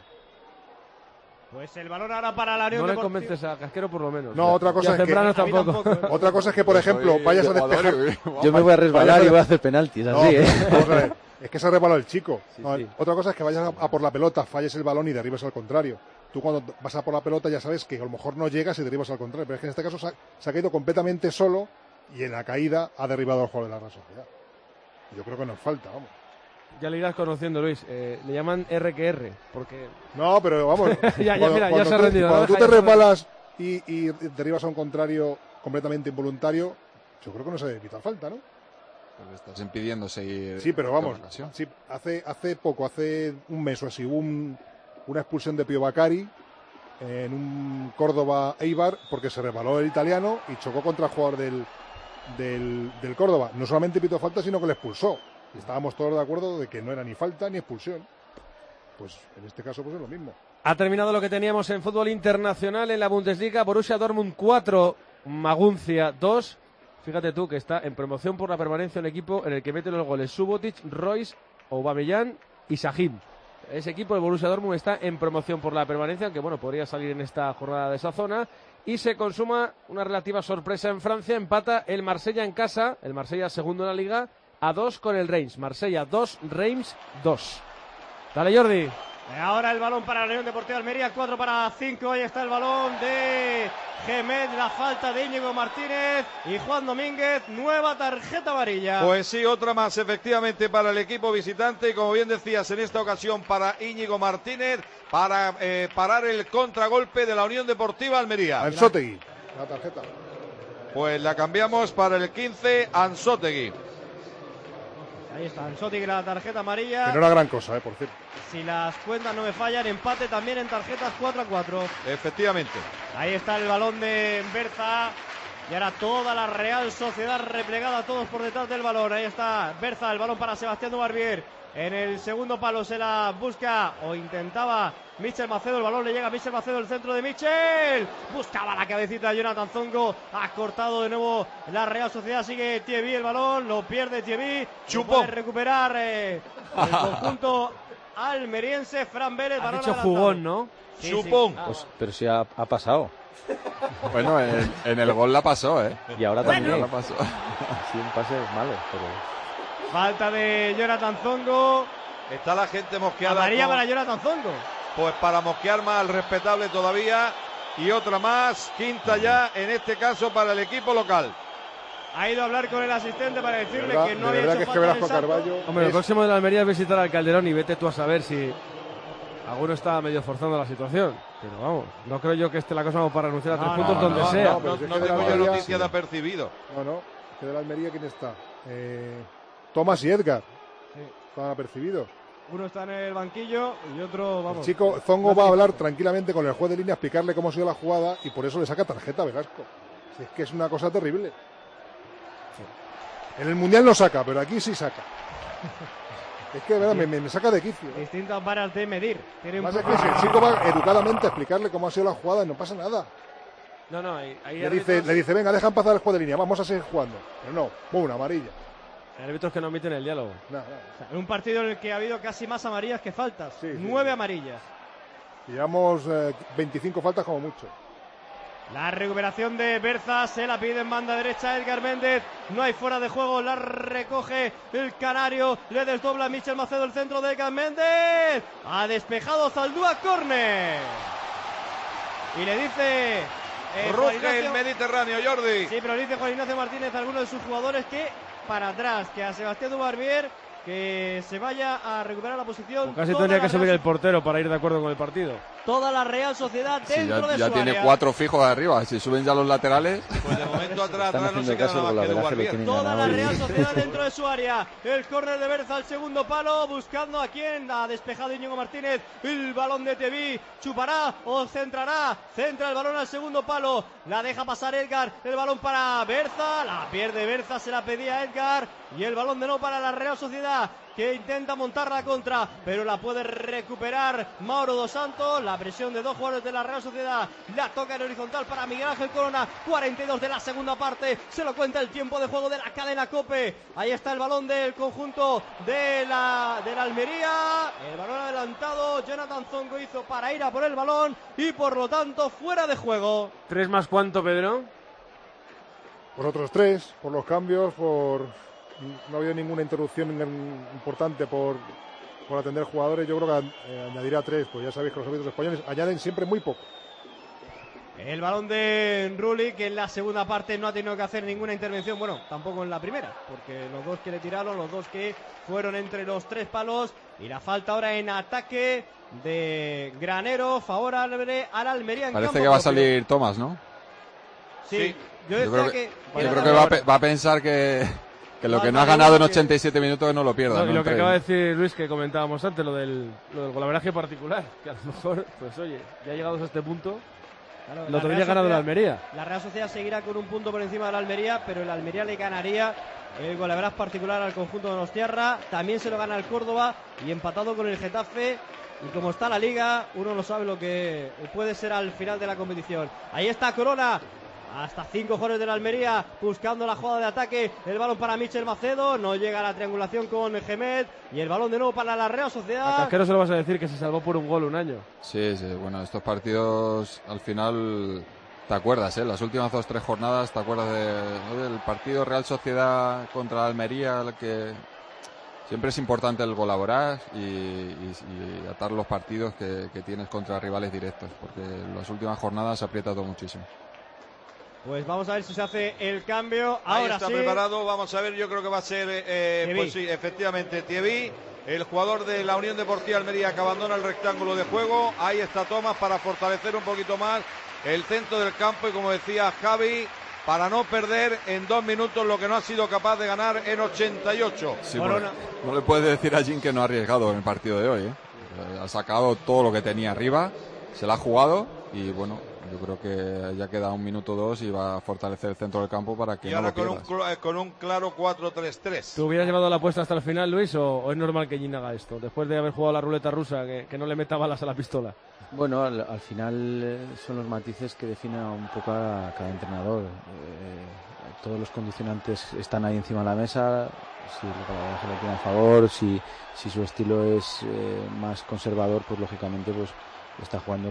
Pues el balón ahora para la Unión Deportiva. No le convences a Casquero por lo menos. No, otra cosa es que tampoco. Otra cosa es que, por ejemplo, vayas a despejar. Yo me voy a resbalar y voy a hacer penaltis, así, Vamos a ver, es que se ha resbalado el chico. Sí. Otra cosa es que vayas a por la pelota, falles el balón y derribes al contrario. Tú cuando vas a por la pelota ya sabes que a lo mejor no llegas y derribas al contrario, pero es que en este caso se ha caído completamente solo y en la caída ha derribado al jugador de la Real Sociedad. Yo creo que nos falta, vamos. Ya le irás conociendo, Luis. Le llaman RQR, porque... No, pero vamos. ya se ha rendido. Cuando tú te resbalas y derribas a un contrario completamente involuntario, yo creo que no se debe quitar falta, ¿no? Porque estás impidiendo seguir... Sí, pero vamos, sí, hace poco, hace un mes o así, hubo una expulsión de Pío Bacari en un Córdoba Eibar porque se resbaló el italiano y chocó contra el jugador del Córdoba. No solamente pitó falta, sino que le expulsó. Estábamos todos de acuerdo de que no era ni falta ni expulsión. Pues en este caso pues es lo mismo. Ha terminado lo que teníamos en fútbol internacional en la Bundesliga. Borussia Dortmund 4, Maguncia 2. Fíjate tú que está en promoción por la permanencia un equipo en el que meten los goles Subotic, Royce, Aubameyang y Sahim. Ese equipo, el Borussia Dortmund, está en promoción por la permanencia, aunque bueno, podría salir en esta jornada de esa zona. Y se consuma una relativa sorpresa en Francia. Empata el Marsella en casa, el Marsella segundo en la Liga, a 2 con el Reims. Marsella 2, Reims 2. Dale, Jordi. Ahora el balón para la Unión Deportiva Almería, 4 para 5. Ahí está el balón de Gemet, la falta de Íñigo Martínez y Juan Domínguez, nueva tarjeta amarilla. Pues sí, otra más efectivamente para el equipo visitante y como bien decías, en esta ocasión para Íñigo Martínez, para parar el contragolpe de la Unión Deportiva Almería. Anzotegui, la tarjeta. Pues la cambiamos para el 15, Anzotegui. Ahí está, Anzotegui, la tarjeta amarilla. Que no era gran cosa, por cierto. Si las cuentas no me fallan, empate también en tarjetas 4-4. Efectivamente. Ahí está el balón de Berza. Y ahora toda la Real Sociedad replegada, todos por detrás del balón. Ahí está Berza, el balón para Sebastián Dubarbier. En el segundo palo se la busca o intentaba Michel Macedo. El balón le llega a Michel Macedo, el centro de Michel. Buscaba la cabecita de Jonathan Zongo. Ha cortado de nuevo la Real Sociedad. Sigue Thierry el balón. Lo pierde Thierry. Chupó. Puede recuperar el conjunto almeriense. Fran Vélez. Has dicho jugón, ¿no? Sí, Chupón. sí. Pues, pero sí ha pasado. Bueno, en el gol la pasó, ¿eh? Y ahora también. La pasó. Sí, un pase malo, pero... Falta de Jonathan Zongo. Está la gente mosqueada. Amarilla para Jonathan Zongo. Pues para mosquear más al respetable todavía. Y otra más, quinta ya, en este caso para el equipo local. Ha ido a hablar con el asistente para decirle verdad, que no de había verdad hecho que es que falta Velasco en el salto. Carballo Hombre, el próximo de la Almería es visitar al Calderón y vete tú a saber si alguno está medio forzando la situación. Pero vamos, no creo yo que esté la cosa como para renunciar a 3 puntos donde sea. pero si es No que de la tengo yo Almería- noticia de apercibido. No, es que de la Almería, ¿quién está? Tomás y Edgar. Estaban apercibidos. Uno está en el banquillo y otro, vamos. El chico Zongo va a hablar tranquilamente con el juez de línea, explicarle cómo ha sido la jugada y por eso le saca tarjeta a Velasco. Si es que es una cosa terrible. En el Mundial no saca, pero aquí sí saca. Es que de verdad, me saca de quicio. Distintas varas de medir. Tiene un Más es que si el chico va educadamente a explicarle cómo ha sido la jugada y no pasa nada. No, ahí Le dice, venga, deja pasar el juez de línea, vamos a seguir jugando. Pero no, una amarilla. Hay árbitros que no omiten el diálogo. En un partido en el que ha habido casi más amarillas que faltas. 9 amarillas. Llevamos 25 faltas como mucho. La recuperación de Berza, se la pide en banda derecha Edgar Méndez, no hay fuera de juego, la recoge el canario, le desdobla Michel Macedo el centro de Edgar Méndez, ha despejado Zaldúa, córner. Y le dice... Ruge el Mediterráneo, Jordi. Sí, pero le dice Juan Ignacio Martínez a alguno de sus jugadores que para atrás, que a Sebastián Dubarbier que se vaya a recuperar la posición. Casi tendría que subir el portero para ir de acuerdo con el partido. Toda la Real Sociedad dentro de ya su tiene área. 4 fijos arriba. Si suben ya los laterales. Pues de momento atrás no se caso queda nada más que Dubarbier. Toda la Real Sociedad dentro de su área. El córner de Berza al segundo palo, buscando a quien ha despejado Íñigo Martínez. El balón de Teví, chupará o centrará. Centra el balón al segundo palo. La deja pasar Edgar. El balón para Berza. La pierde Berza, se la pedía Edgar. Y el balón de nuevo para la Real Sociedad, que intenta montar la contra, pero la puede recuperar Mauro Dos Santos. La presión de dos jugadores de la Real Sociedad, la toca en horizontal para Miguel Ángel Corona. 42 de la segunda parte, se lo cuenta el tiempo de juego de la cadena COPE. Ahí está el balón del conjunto de la Almería, el balón adelantado, Jonathan Zongo hizo para ir a por el balón y por lo tanto fuera de juego. 3 más cuánto, Pedro? Por otros 3, por los cambios, no ha habido ninguna interrupción importante por atender jugadores. Yo creo que añadirá 3, pues ya sabéis que los árbitros españoles añaden siempre muy poco. El balón de Rulli, que en la segunda parte no ha tenido que hacer ninguna intervención, bueno, tampoco en la primera, porque los dos que le tiraron, los dos que fueron entre los 3 palos, y la falta ahora en ataque de Granero, favorable al Almería en Parece campo que va a propio. salir Tomás, ¿no? Sí, yo creo que va a pensar que lo que no ha ganado en 87 minutos no lo pierda. No, y ¿no? lo que acaba de decir Luis, que comentábamos antes, lo del golaveraje particular, que a lo mejor, pues oye, ya llegados a este punto, Claro, lo tendría ganado la Almería. La Real Sociedad seguirá con un punto por encima de la Almería, pero el Almería le ganaría el golaveraje particular al conjunto de Donostiarra. También se lo gana el Córdoba y empatado con el Getafe Y como está la liga, uno no sabe lo que puede ser al final de la competición. Ahí está Corona. Hasta 5 jugadores de la Almería buscando la jugada de ataque. El balón para Michel Macedo. No llega a la triangulación con Gemet. Y el balón de nuevo para la Real Sociedad. A Casquero se lo vas a decir que se salvó por un gol un año. Sí, bueno, estos partidos al final te acuerdas, las últimas 2-3 jornadas te acuerdas del partido Real Sociedad contra la Almería, que siempre es importante el colaborar y atar los partidos que tienes contra rivales directos, porque en las últimas jornadas se aprieta todo muchísimo. Pues vamos a ver si se hace el cambio. Ahí Ahora está sí. preparado, vamos a ver, yo creo que va a ser, pues sí, efectivamente, Thierry, el jugador de la Unión Deportiva Almería que abandona el rectángulo de juego. Ahí está Tomás para fortalecer un poquito más el centro del campo y, como decía Javi, para no perder en 2 minutos lo que no ha sido capaz de ganar en 88. Sí, bueno, no le puedes decir a Jim que no ha arriesgado en el partido de hoy, Ha sacado todo lo que tenía arriba, se la ha jugado y bueno, yo creo que ya queda 1 minuto 2 y va a fortalecer el centro del campo para que y no ahora lo pierdas. con un claro 4-3-3. ¿Te hubieras llevado la apuesta hasta el final, Luis, o es normal que Jim haga esto? Después de haber jugado la ruleta rusa, que no le meta balas a la pistola. Bueno, al final son los matices que definen un poco a cada entrenador. Todos los condicionantes están ahí encima de la mesa. Si el jugador se lo tiene a favor, si su estilo es más conservador, pues lógicamente pues está jugando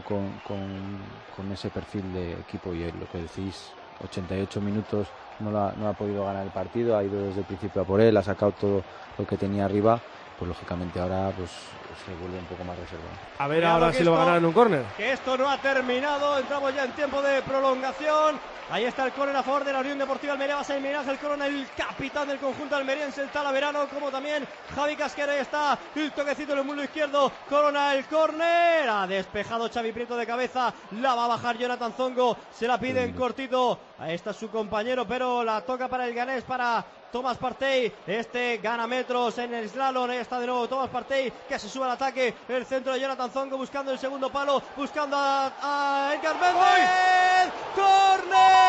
con ese perfil de equipo. Y lo que decís, 88 minutos no ha podido ganar el partido, ha ido desde el principio a por él, ha sacado todo lo que tenía arriba. Pues lógicamente ahora pues se vuelve un poco más reservado. A ver ahora si lo va a ganar en un córner. Que esto no ha terminado, entramos ya en tiempo de prolongación. Ahí está el córner a favor de la Unión Deportiva Almería. Va a ser Miguel Ángel Corona, el capitán del conjunto almeriense, el Talaverano, como también Javi Casquero. Ahí está el toquecito en el muslo izquierdo. Corona el córner. Ha despejado Xavi Prieto de cabeza. La va a bajar Jonathan Zongo. Se la pide en cortito. Ahí está su compañero, pero la toca para el ganés, para Tomás Partey. Gana metros en el slalom. Ahí está de nuevo Tomás Partey, que se sube al ataque. El centro de Jonathan Zongo buscando el segundo palo, buscando a Edgar Méndez. ¡Córner!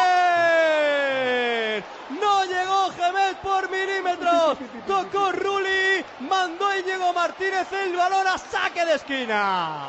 No llegó Gemet por milímetros. Tocó Rulli, mandó Íñigo Martínez el balón a saque de esquina.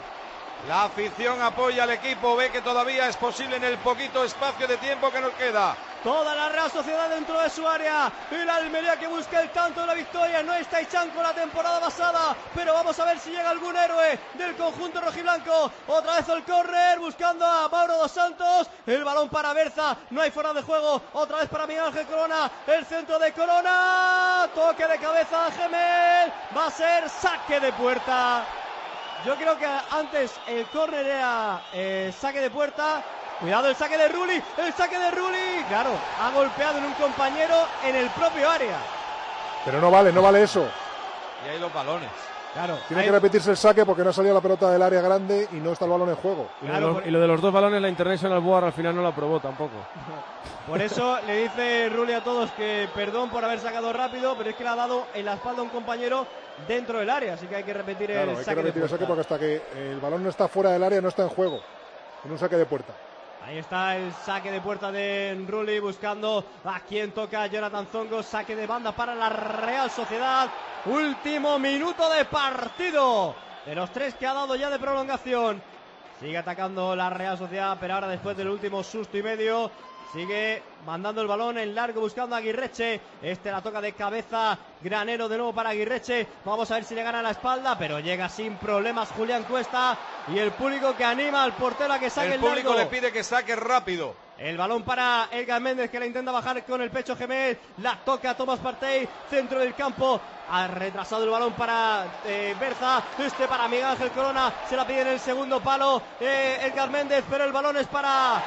La afición apoya al equipo, ve que todavía es posible en el poquito espacio de tiempo que nos queda. Toda la Real Sociedad dentro de su área. Y la Almería que busca el tanto de la victoria. No está Ichan con la temporada pasada, pero vamos a ver si llega algún héroe del conjunto rojiblanco. Otra vez el córner buscando a Mauro dos Santos. El balón para Berza. No hay fuera de juego. Otra vez para Miguel Ángel Corona. El centro de Corona. Toque de cabeza a Gemel. Va a ser saque de puerta. Yo creo que antes el córner era saque de puerta. Cuidado el saque de Rulli, claro, ha golpeado en un compañero en el propio área. Pero no vale eso. Y hay los balones. Claro, tiene que repetirse el saque porque no salió la pelota del área grande y no está el balón en juego. Claro, y lo de los 2 balones, la International Board al final no lo aprobó tampoco. Por eso le dice Rulli a todos que perdón por haber sacado rápido, pero es que le ha dado en la espalda a un compañero dentro del área, así que hay que repetir el saque. Hay que repetir el saque porque hasta que el balón no está fuera del área no está en juego, en un saque de puerta. Ahí está el saque de puerta de Rulli buscando a quien toca. Jonathan Zongo, saque de banda para la Real Sociedad. Último minuto de partido de los 3 que ha dado ya de prolongación. Sigue atacando la Real Sociedad, pero ahora después del último susto y medio sigue mandando el balón en largo buscando a Aguirreche. La toca de cabeza Granero de nuevo para Aguirreche. Vamos a ver si le gana la espalda, pero llega sin problemas Julián Cuesta. Y el público que anima al portero a que saque el largo. El público le pide que saque rápido. El balón para Edgar Méndez, que la intenta bajar con el pecho Gemel. La toca Tomás Partey, centro del campo. Ha retrasado el balón para Berza. Para Miguel Ángel Corona. Se la pide en el segundo palo Edgar Méndez, pero el balón es para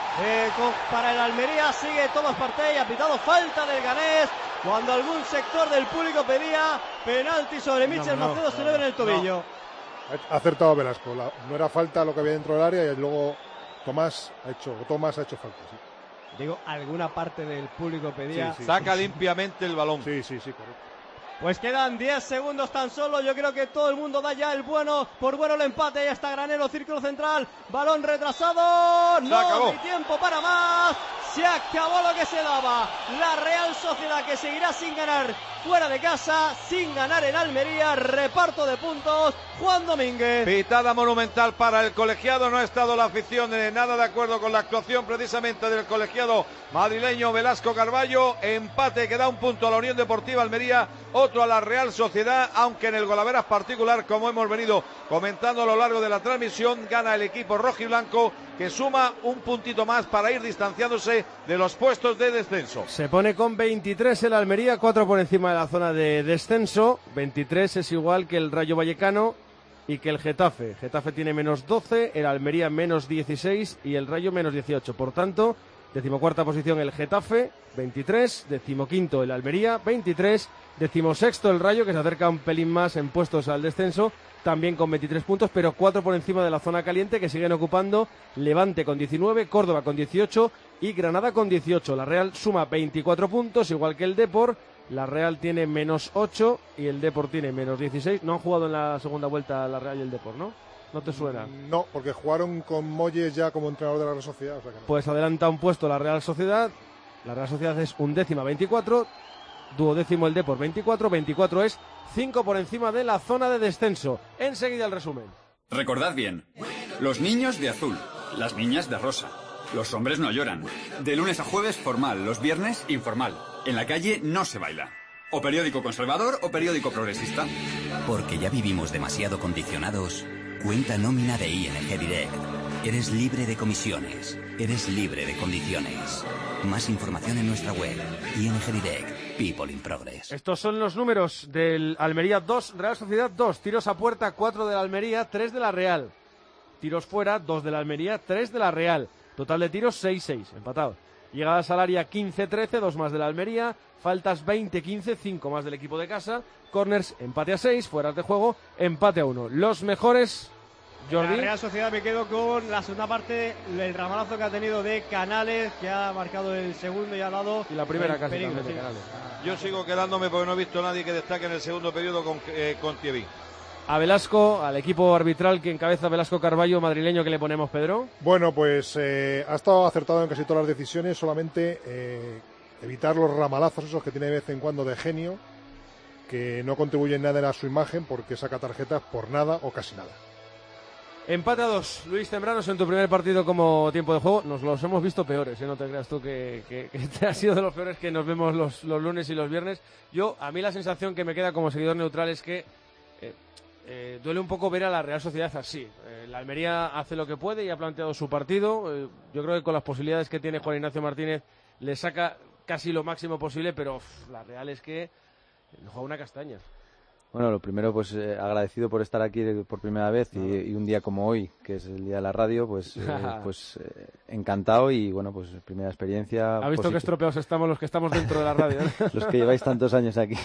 el Almería. Sigue Tomás Partey. Ha pitado falta del ganés. Cuando algún sector del público pedía penalti sobre Michel Macedo, se le ve en el tobillo. Ha acertado Velasco. No era falta lo que había dentro del área y luego Tomás ha hecho falta, sí. Digo, alguna parte del público pedía. Sí. Saca limpiamente el balón. Sí, correcto. Pues quedan 10 segundos tan solo. Yo creo que todo el mundo da ya el bueno. Por bueno el empate. Ya está Granero, círculo central. Balón retrasado. No hay tiempo para más. Se acabó lo que se daba. La Real Sociedad, que seguirá sin ganar fuera de casa, sin ganar en Almería. Reparto de puntos, Juan Domínguez. Pitada monumental para el colegiado. No ha estado la afición nada de acuerdo con la actuación precisamente del colegiado madrileño Velasco Carballo. Empate que da un punto a la Unión Deportiva Almería, otro a la Real Sociedad, aunque en el golaveras particular, como hemos venido comentando a lo largo de la transmisión, gana el equipo rojiblanco, que suma un puntito más para ir distanciándose de los puestos de descenso. Se pone con 23 el Almería, 4 por encima de la zona de descenso. 23 es igual que el Rayo Vallecano y que el Getafe. Getafe tiene menos 12, el Almería menos 16 y el Rayo menos 18. Por tanto, 14ª posición el Getafe, 23, 15º el Almería, 23, 16º el Rayo, que se acerca un pelín más en puestos al descenso, también con 23 puntos, pero 4 por encima de la zona caliente, que siguen ocupando Levante con 19, Córdoba con 18 y Granada con 18. La Real suma 24 puntos, igual que el Depor. La Real tiene menos 8 y el Depor tiene menos 16. No han jugado en la segunda vuelta la Real y el Depor, ¿no? ¿No te suena? No, porque jugaron con Molles ya como entrenador de la Real Sociedad. O sea que no. Pues adelanta un puesto la Real Sociedad. La Real Sociedad es 11ª, 24. 12º el Depor, 24. 24 es 5 por encima de la zona de descenso. Enseguida el resumen. Recordad bien, los niños de azul, las niñas de rosa. Los hombres no lloran. De lunes a jueves formal, los viernes informal. En la calle no se baila. O periódico conservador o periódico progresista. Porque ya vivimos demasiado condicionados. Cuenta nómina de ING Direct. Eres libre de comisiones. Eres libre de condiciones. Más información en nuestra web. ING Direct. People in Progress. Estos son los números del Almería 2, Real Sociedad 2. Tiros a puerta, 4 de la Almería, 3 de la Real. Tiros fuera, 2 de la Almería, 3 de la Real. Total de tiros 6-6, empatados. Llegadas al área 15-13, 2 más de la Almería. Faltas 20-15, 5 más del equipo de casa. Corners, empate a 6, fueras de juego, empate a 1. Los mejores, Jordi. La Real Sociedad, me quedo con la segunda parte, el ramalazo que ha tenido de Canales, que ha marcado el segundo y ha dado y la primera casi peligro, también de Canales. Yo sigo quedándome porque no he visto a nadie que destaque en el segundo periodo con Thierry. A Velasco, al equipo arbitral que encabeza Velasco Carballo, madrileño, que le ponemos, Pedro. Bueno, pues ha estado acertado en casi todas las decisiones, solamente evitar los ramalazos esos que tiene de vez en cuando de genio, que no contribuyen nada a su imagen porque saca tarjetas por nada o casi nada. Empate a 2, Luis Tembranos, en tu primer partido como tiempo de juego. Nos los hemos visto peores, no te creas tú que te ha sido de los peores que nos vemos los lunes y los viernes. A mí la sensación que me queda como seguidor neutral es que duele un poco ver a la Real Sociedad así. La Almería hace lo que puede y ha planteado su partido. Yo creo que con las posibilidades que tiene Juan Ignacio Martínez le saca casi lo máximo posible, pero la Real es que le juega una castaña. Bueno, lo primero, pues agradecido por estar aquí por primera vez y un día como hoy, que es el día de la radio, pues encantado y bueno, pues primera experiencia. ¿Ha visto qué estropeados estamos los que estamos dentro de la radio? Los que lleváis tantos años aquí.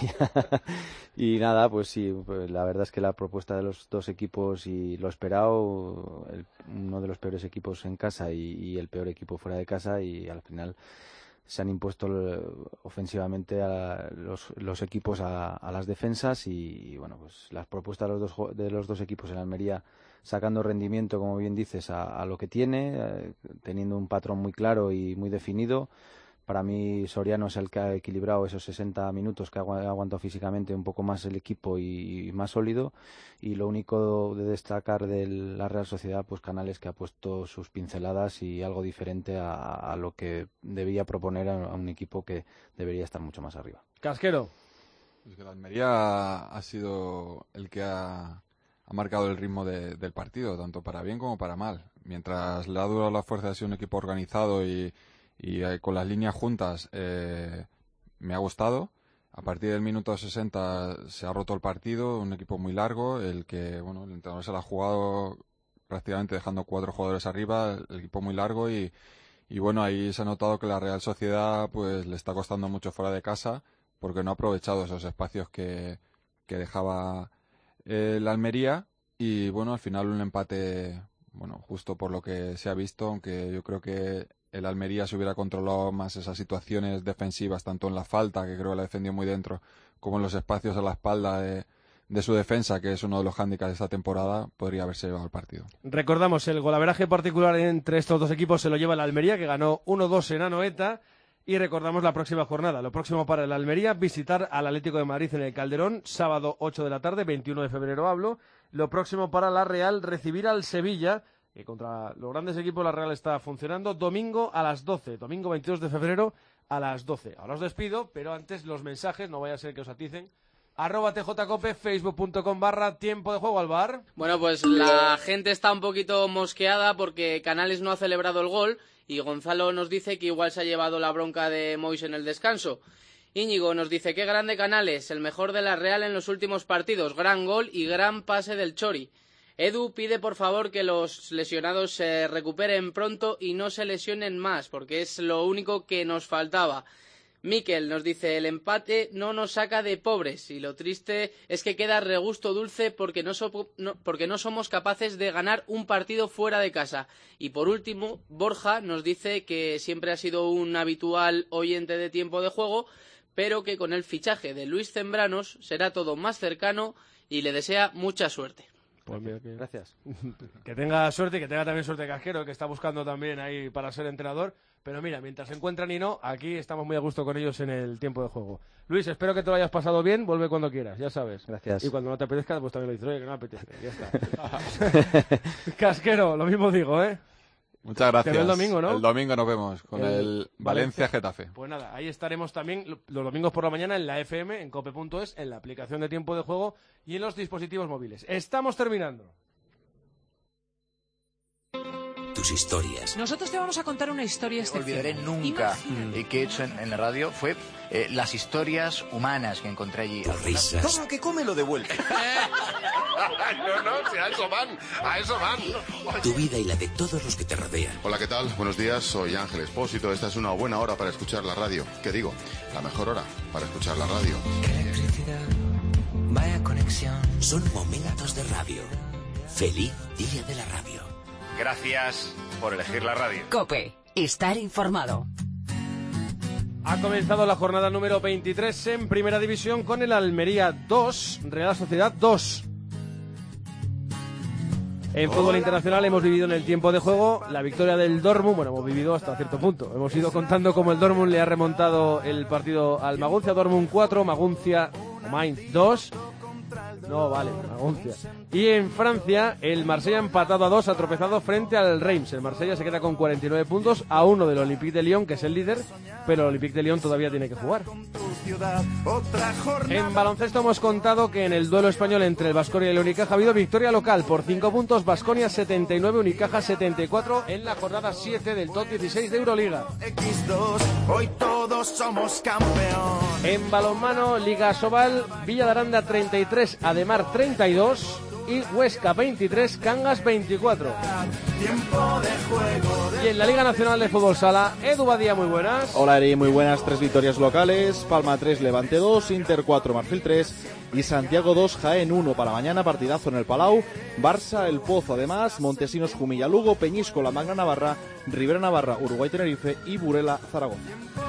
Y nada, pues sí, pues la verdad es que la propuesta de los dos equipos y lo esperado, uno de los peores equipos en casa y el peor equipo fuera de casa, y al final se han impuesto ofensivamente a los equipos a las defensas y bueno, pues las propuestas de los dos equipos en Almería sacando rendimiento, como bien dices, a lo que tiene, teniendo un patrón muy claro y muy definido. Para mí Soriano es el que ha equilibrado esos 60 minutos, que ha aguantado físicamente un poco más el equipo y más sólido. Y lo único de destacar de la Real Sociedad, pues Canales, que ha puesto sus pinceladas y algo diferente a lo que debía proponer a un equipo que debería estar mucho más arriba. Casquero. Pues que la Almería ha sido el que ha marcado el ritmo del partido, tanto para bien como para mal. Mientras le ha durado la fuerza de ser un equipo organizado y con las líneas juntas me ha gustado. A partir del minuto 60 se ha roto el partido, un equipo muy largo, el entrenador se lo ha jugado prácticamente dejando 4 jugadores arriba, el equipo muy largo y bueno, ahí se ha notado que la Real Sociedad pues le está costando mucho fuera de casa porque no ha aprovechado esos espacios que dejaba la Almería y bueno, al final un empate, bueno, justo por lo que se ha visto, aunque yo creo que el Almería se hubiera controlado más esas situaciones defensivas, tanto en la falta, que creo que la defendió muy dentro, como en los espacios a la espalda de de su defensa, que es uno de los hándicaps de esta temporada, podría haberse llevado el partido. Recordamos, el golaveraje particular entre estos dos equipos se lo lleva el Almería, que ganó 1-2 en Anoeta. Y recordamos la próxima jornada. Lo próximo para el Almería, visitar al Atlético de Madrid en el Calderón, sábado 8 de la tarde, 21 de febrero hablo. Lo próximo para la Real, recibir al Sevilla, que contra los grandes equipos la Real está funcionando, domingo a las 12, domingo 22 de febrero a las 12. Ahora os despido, pero antes los mensajes, no vaya a ser que os aticen. @tjcope, facebook.com/tiempo de juego al bar. Bueno, pues la gente está un poquito mosqueada porque Canales no ha celebrado el gol y Gonzalo nos dice que igual se ha llevado la bronca de Mois en el descanso. Íñigo nos dice, qué grande Canales, el mejor de la Real en los últimos partidos, gran gol y gran pase del Chori. Edu pide por favor que los lesionados se recuperen pronto y no se lesionen más, porque es lo único que nos faltaba. Miquel nos dice, el empate no nos saca de pobres y lo triste es que queda regusto dulce porque no somos capaces de ganar un partido fuera de casa. Y por último, Borja nos dice que siempre ha sido un habitual oyente de Tiempo de Juego, pero que con el fichaje de Luis Zembranos será todo más cercano y le desea mucha suerte. Pues mira, gracias. Que tenga suerte y que tenga también suerte Casquero, que está buscando también ahí para ser entrenador. Pero mira, mientras se encuentran y no, aquí estamos muy a gusto con ellos en el Tiempo de Juego. Luis, espero que te lo hayas pasado bien, vuelve cuando quieras, ya sabes. Gracias. Y cuando no te apetezca, pues también lo dices, oye, que no me apetece, ya está. Casquero, lo mismo digo, ¿eh? Muchas gracias. Te veo el domingo, ¿no? El domingo nos vemos con el Valencia-Getafe. Pues nada, ahí estaremos también los domingos por la mañana en la FM, en cope.es, en la aplicación de Tiempo de Juego y en los dispositivos móviles. Estamos terminando. Tus historias. Nosotros te vamos a contar una historia excepcional. No olvidaré nunca que he hecho en la radio fue las historias humanas que encontré allí. Tus risas. Toma, que come lo de vuelta. No, si a eso van. Tu vida y la de todos los que te rodean. Hola, ¿qué tal? Buenos días, soy Ángel Expósito. Esta es una buena hora para escuchar la radio. ¿Qué digo? La mejor hora para escuchar la radio. Electricidad, vaya conexión. Son momentos de radio. Feliz día de la radio. Gracias por elegir la radio. COPE, estar informado. Ha comenzado la jornada número 23 en Primera División con el Almería 2, Real Sociedad 2. En fútbol internacional hemos vivido en el Tiempo de Juego la victoria del Dortmund. Bueno, hemos vivido hasta cierto punto. Hemos ido contando cómo el Dortmund le ha remontado el partido al Maguncia. Dortmund 4, Mainz 2. No, vale, Maguncia. Y en Francia, el Marsella empatado a 2, ha tropezado frente al Reims. El Marsella se queda con 49 puntos a 1 del Olympique de Lyon, que es el líder, pero el Olympique de Lyon todavía tiene que jugar. En baloncesto hemos contado que en el duelo español entre el Baskonia y el Unicaja ha habido victoria local por 5 puntos, Baskonia 79, Unicaja 74 en la jornada 7 del top 16 de Euroliga. Hoy todos somos campeones. En balonmano, Liga Sobal, Villa de Aranda 33, Ademar 32 y Huesca 23, Cangas 24. Y en la Liga Nacional de Fútbol Sala, Edu Badía, muy buenas. Hola Eri, muy buenas. 3 victorias locales, Palma 3, Levante 2, Inter 4, Marfil 3 y Santiago 2, Jaén 1 para mañana, partidazo en el Palau. Barça, El Pozo además, Montesinos, Jumilla, Lugo, Peñíscola, Magna Navarra, Rivera Navarra, Uruguay Tenerife y Burela Zaragoza.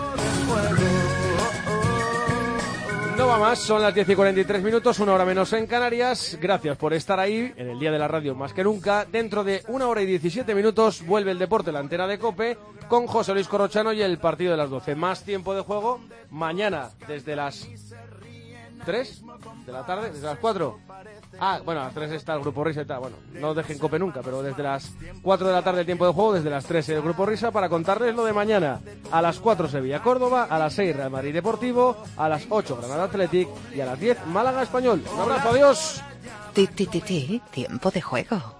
No va más, son las 10:43, una hora menos en Canarias. Gracias por estar ahí en el Día de la Radio más que nunca. Dentro de 1 hora y 17 minutos vuelve el deporte, la antena de COPE, con José Luis Corrochano y el partido de las 12. Más tiempo de juego mañana desde las 3 de la tarde, desde las 4. Bueno, a las 3 está el Grupo Risa y tal. Bueno, no dejen COPE nunca, pero desde las 4 de la tarde el tiempo de juego, desde las 3 el Grupo Risa, para contarles lo de mañana. A las 4 Sevilla-Córdoba, a las 6 Real Madrid Deportivo, a las 8 Granada Athletic y a las 10 Málaga Español. Un abrazo, adiós. Tiempo de juego.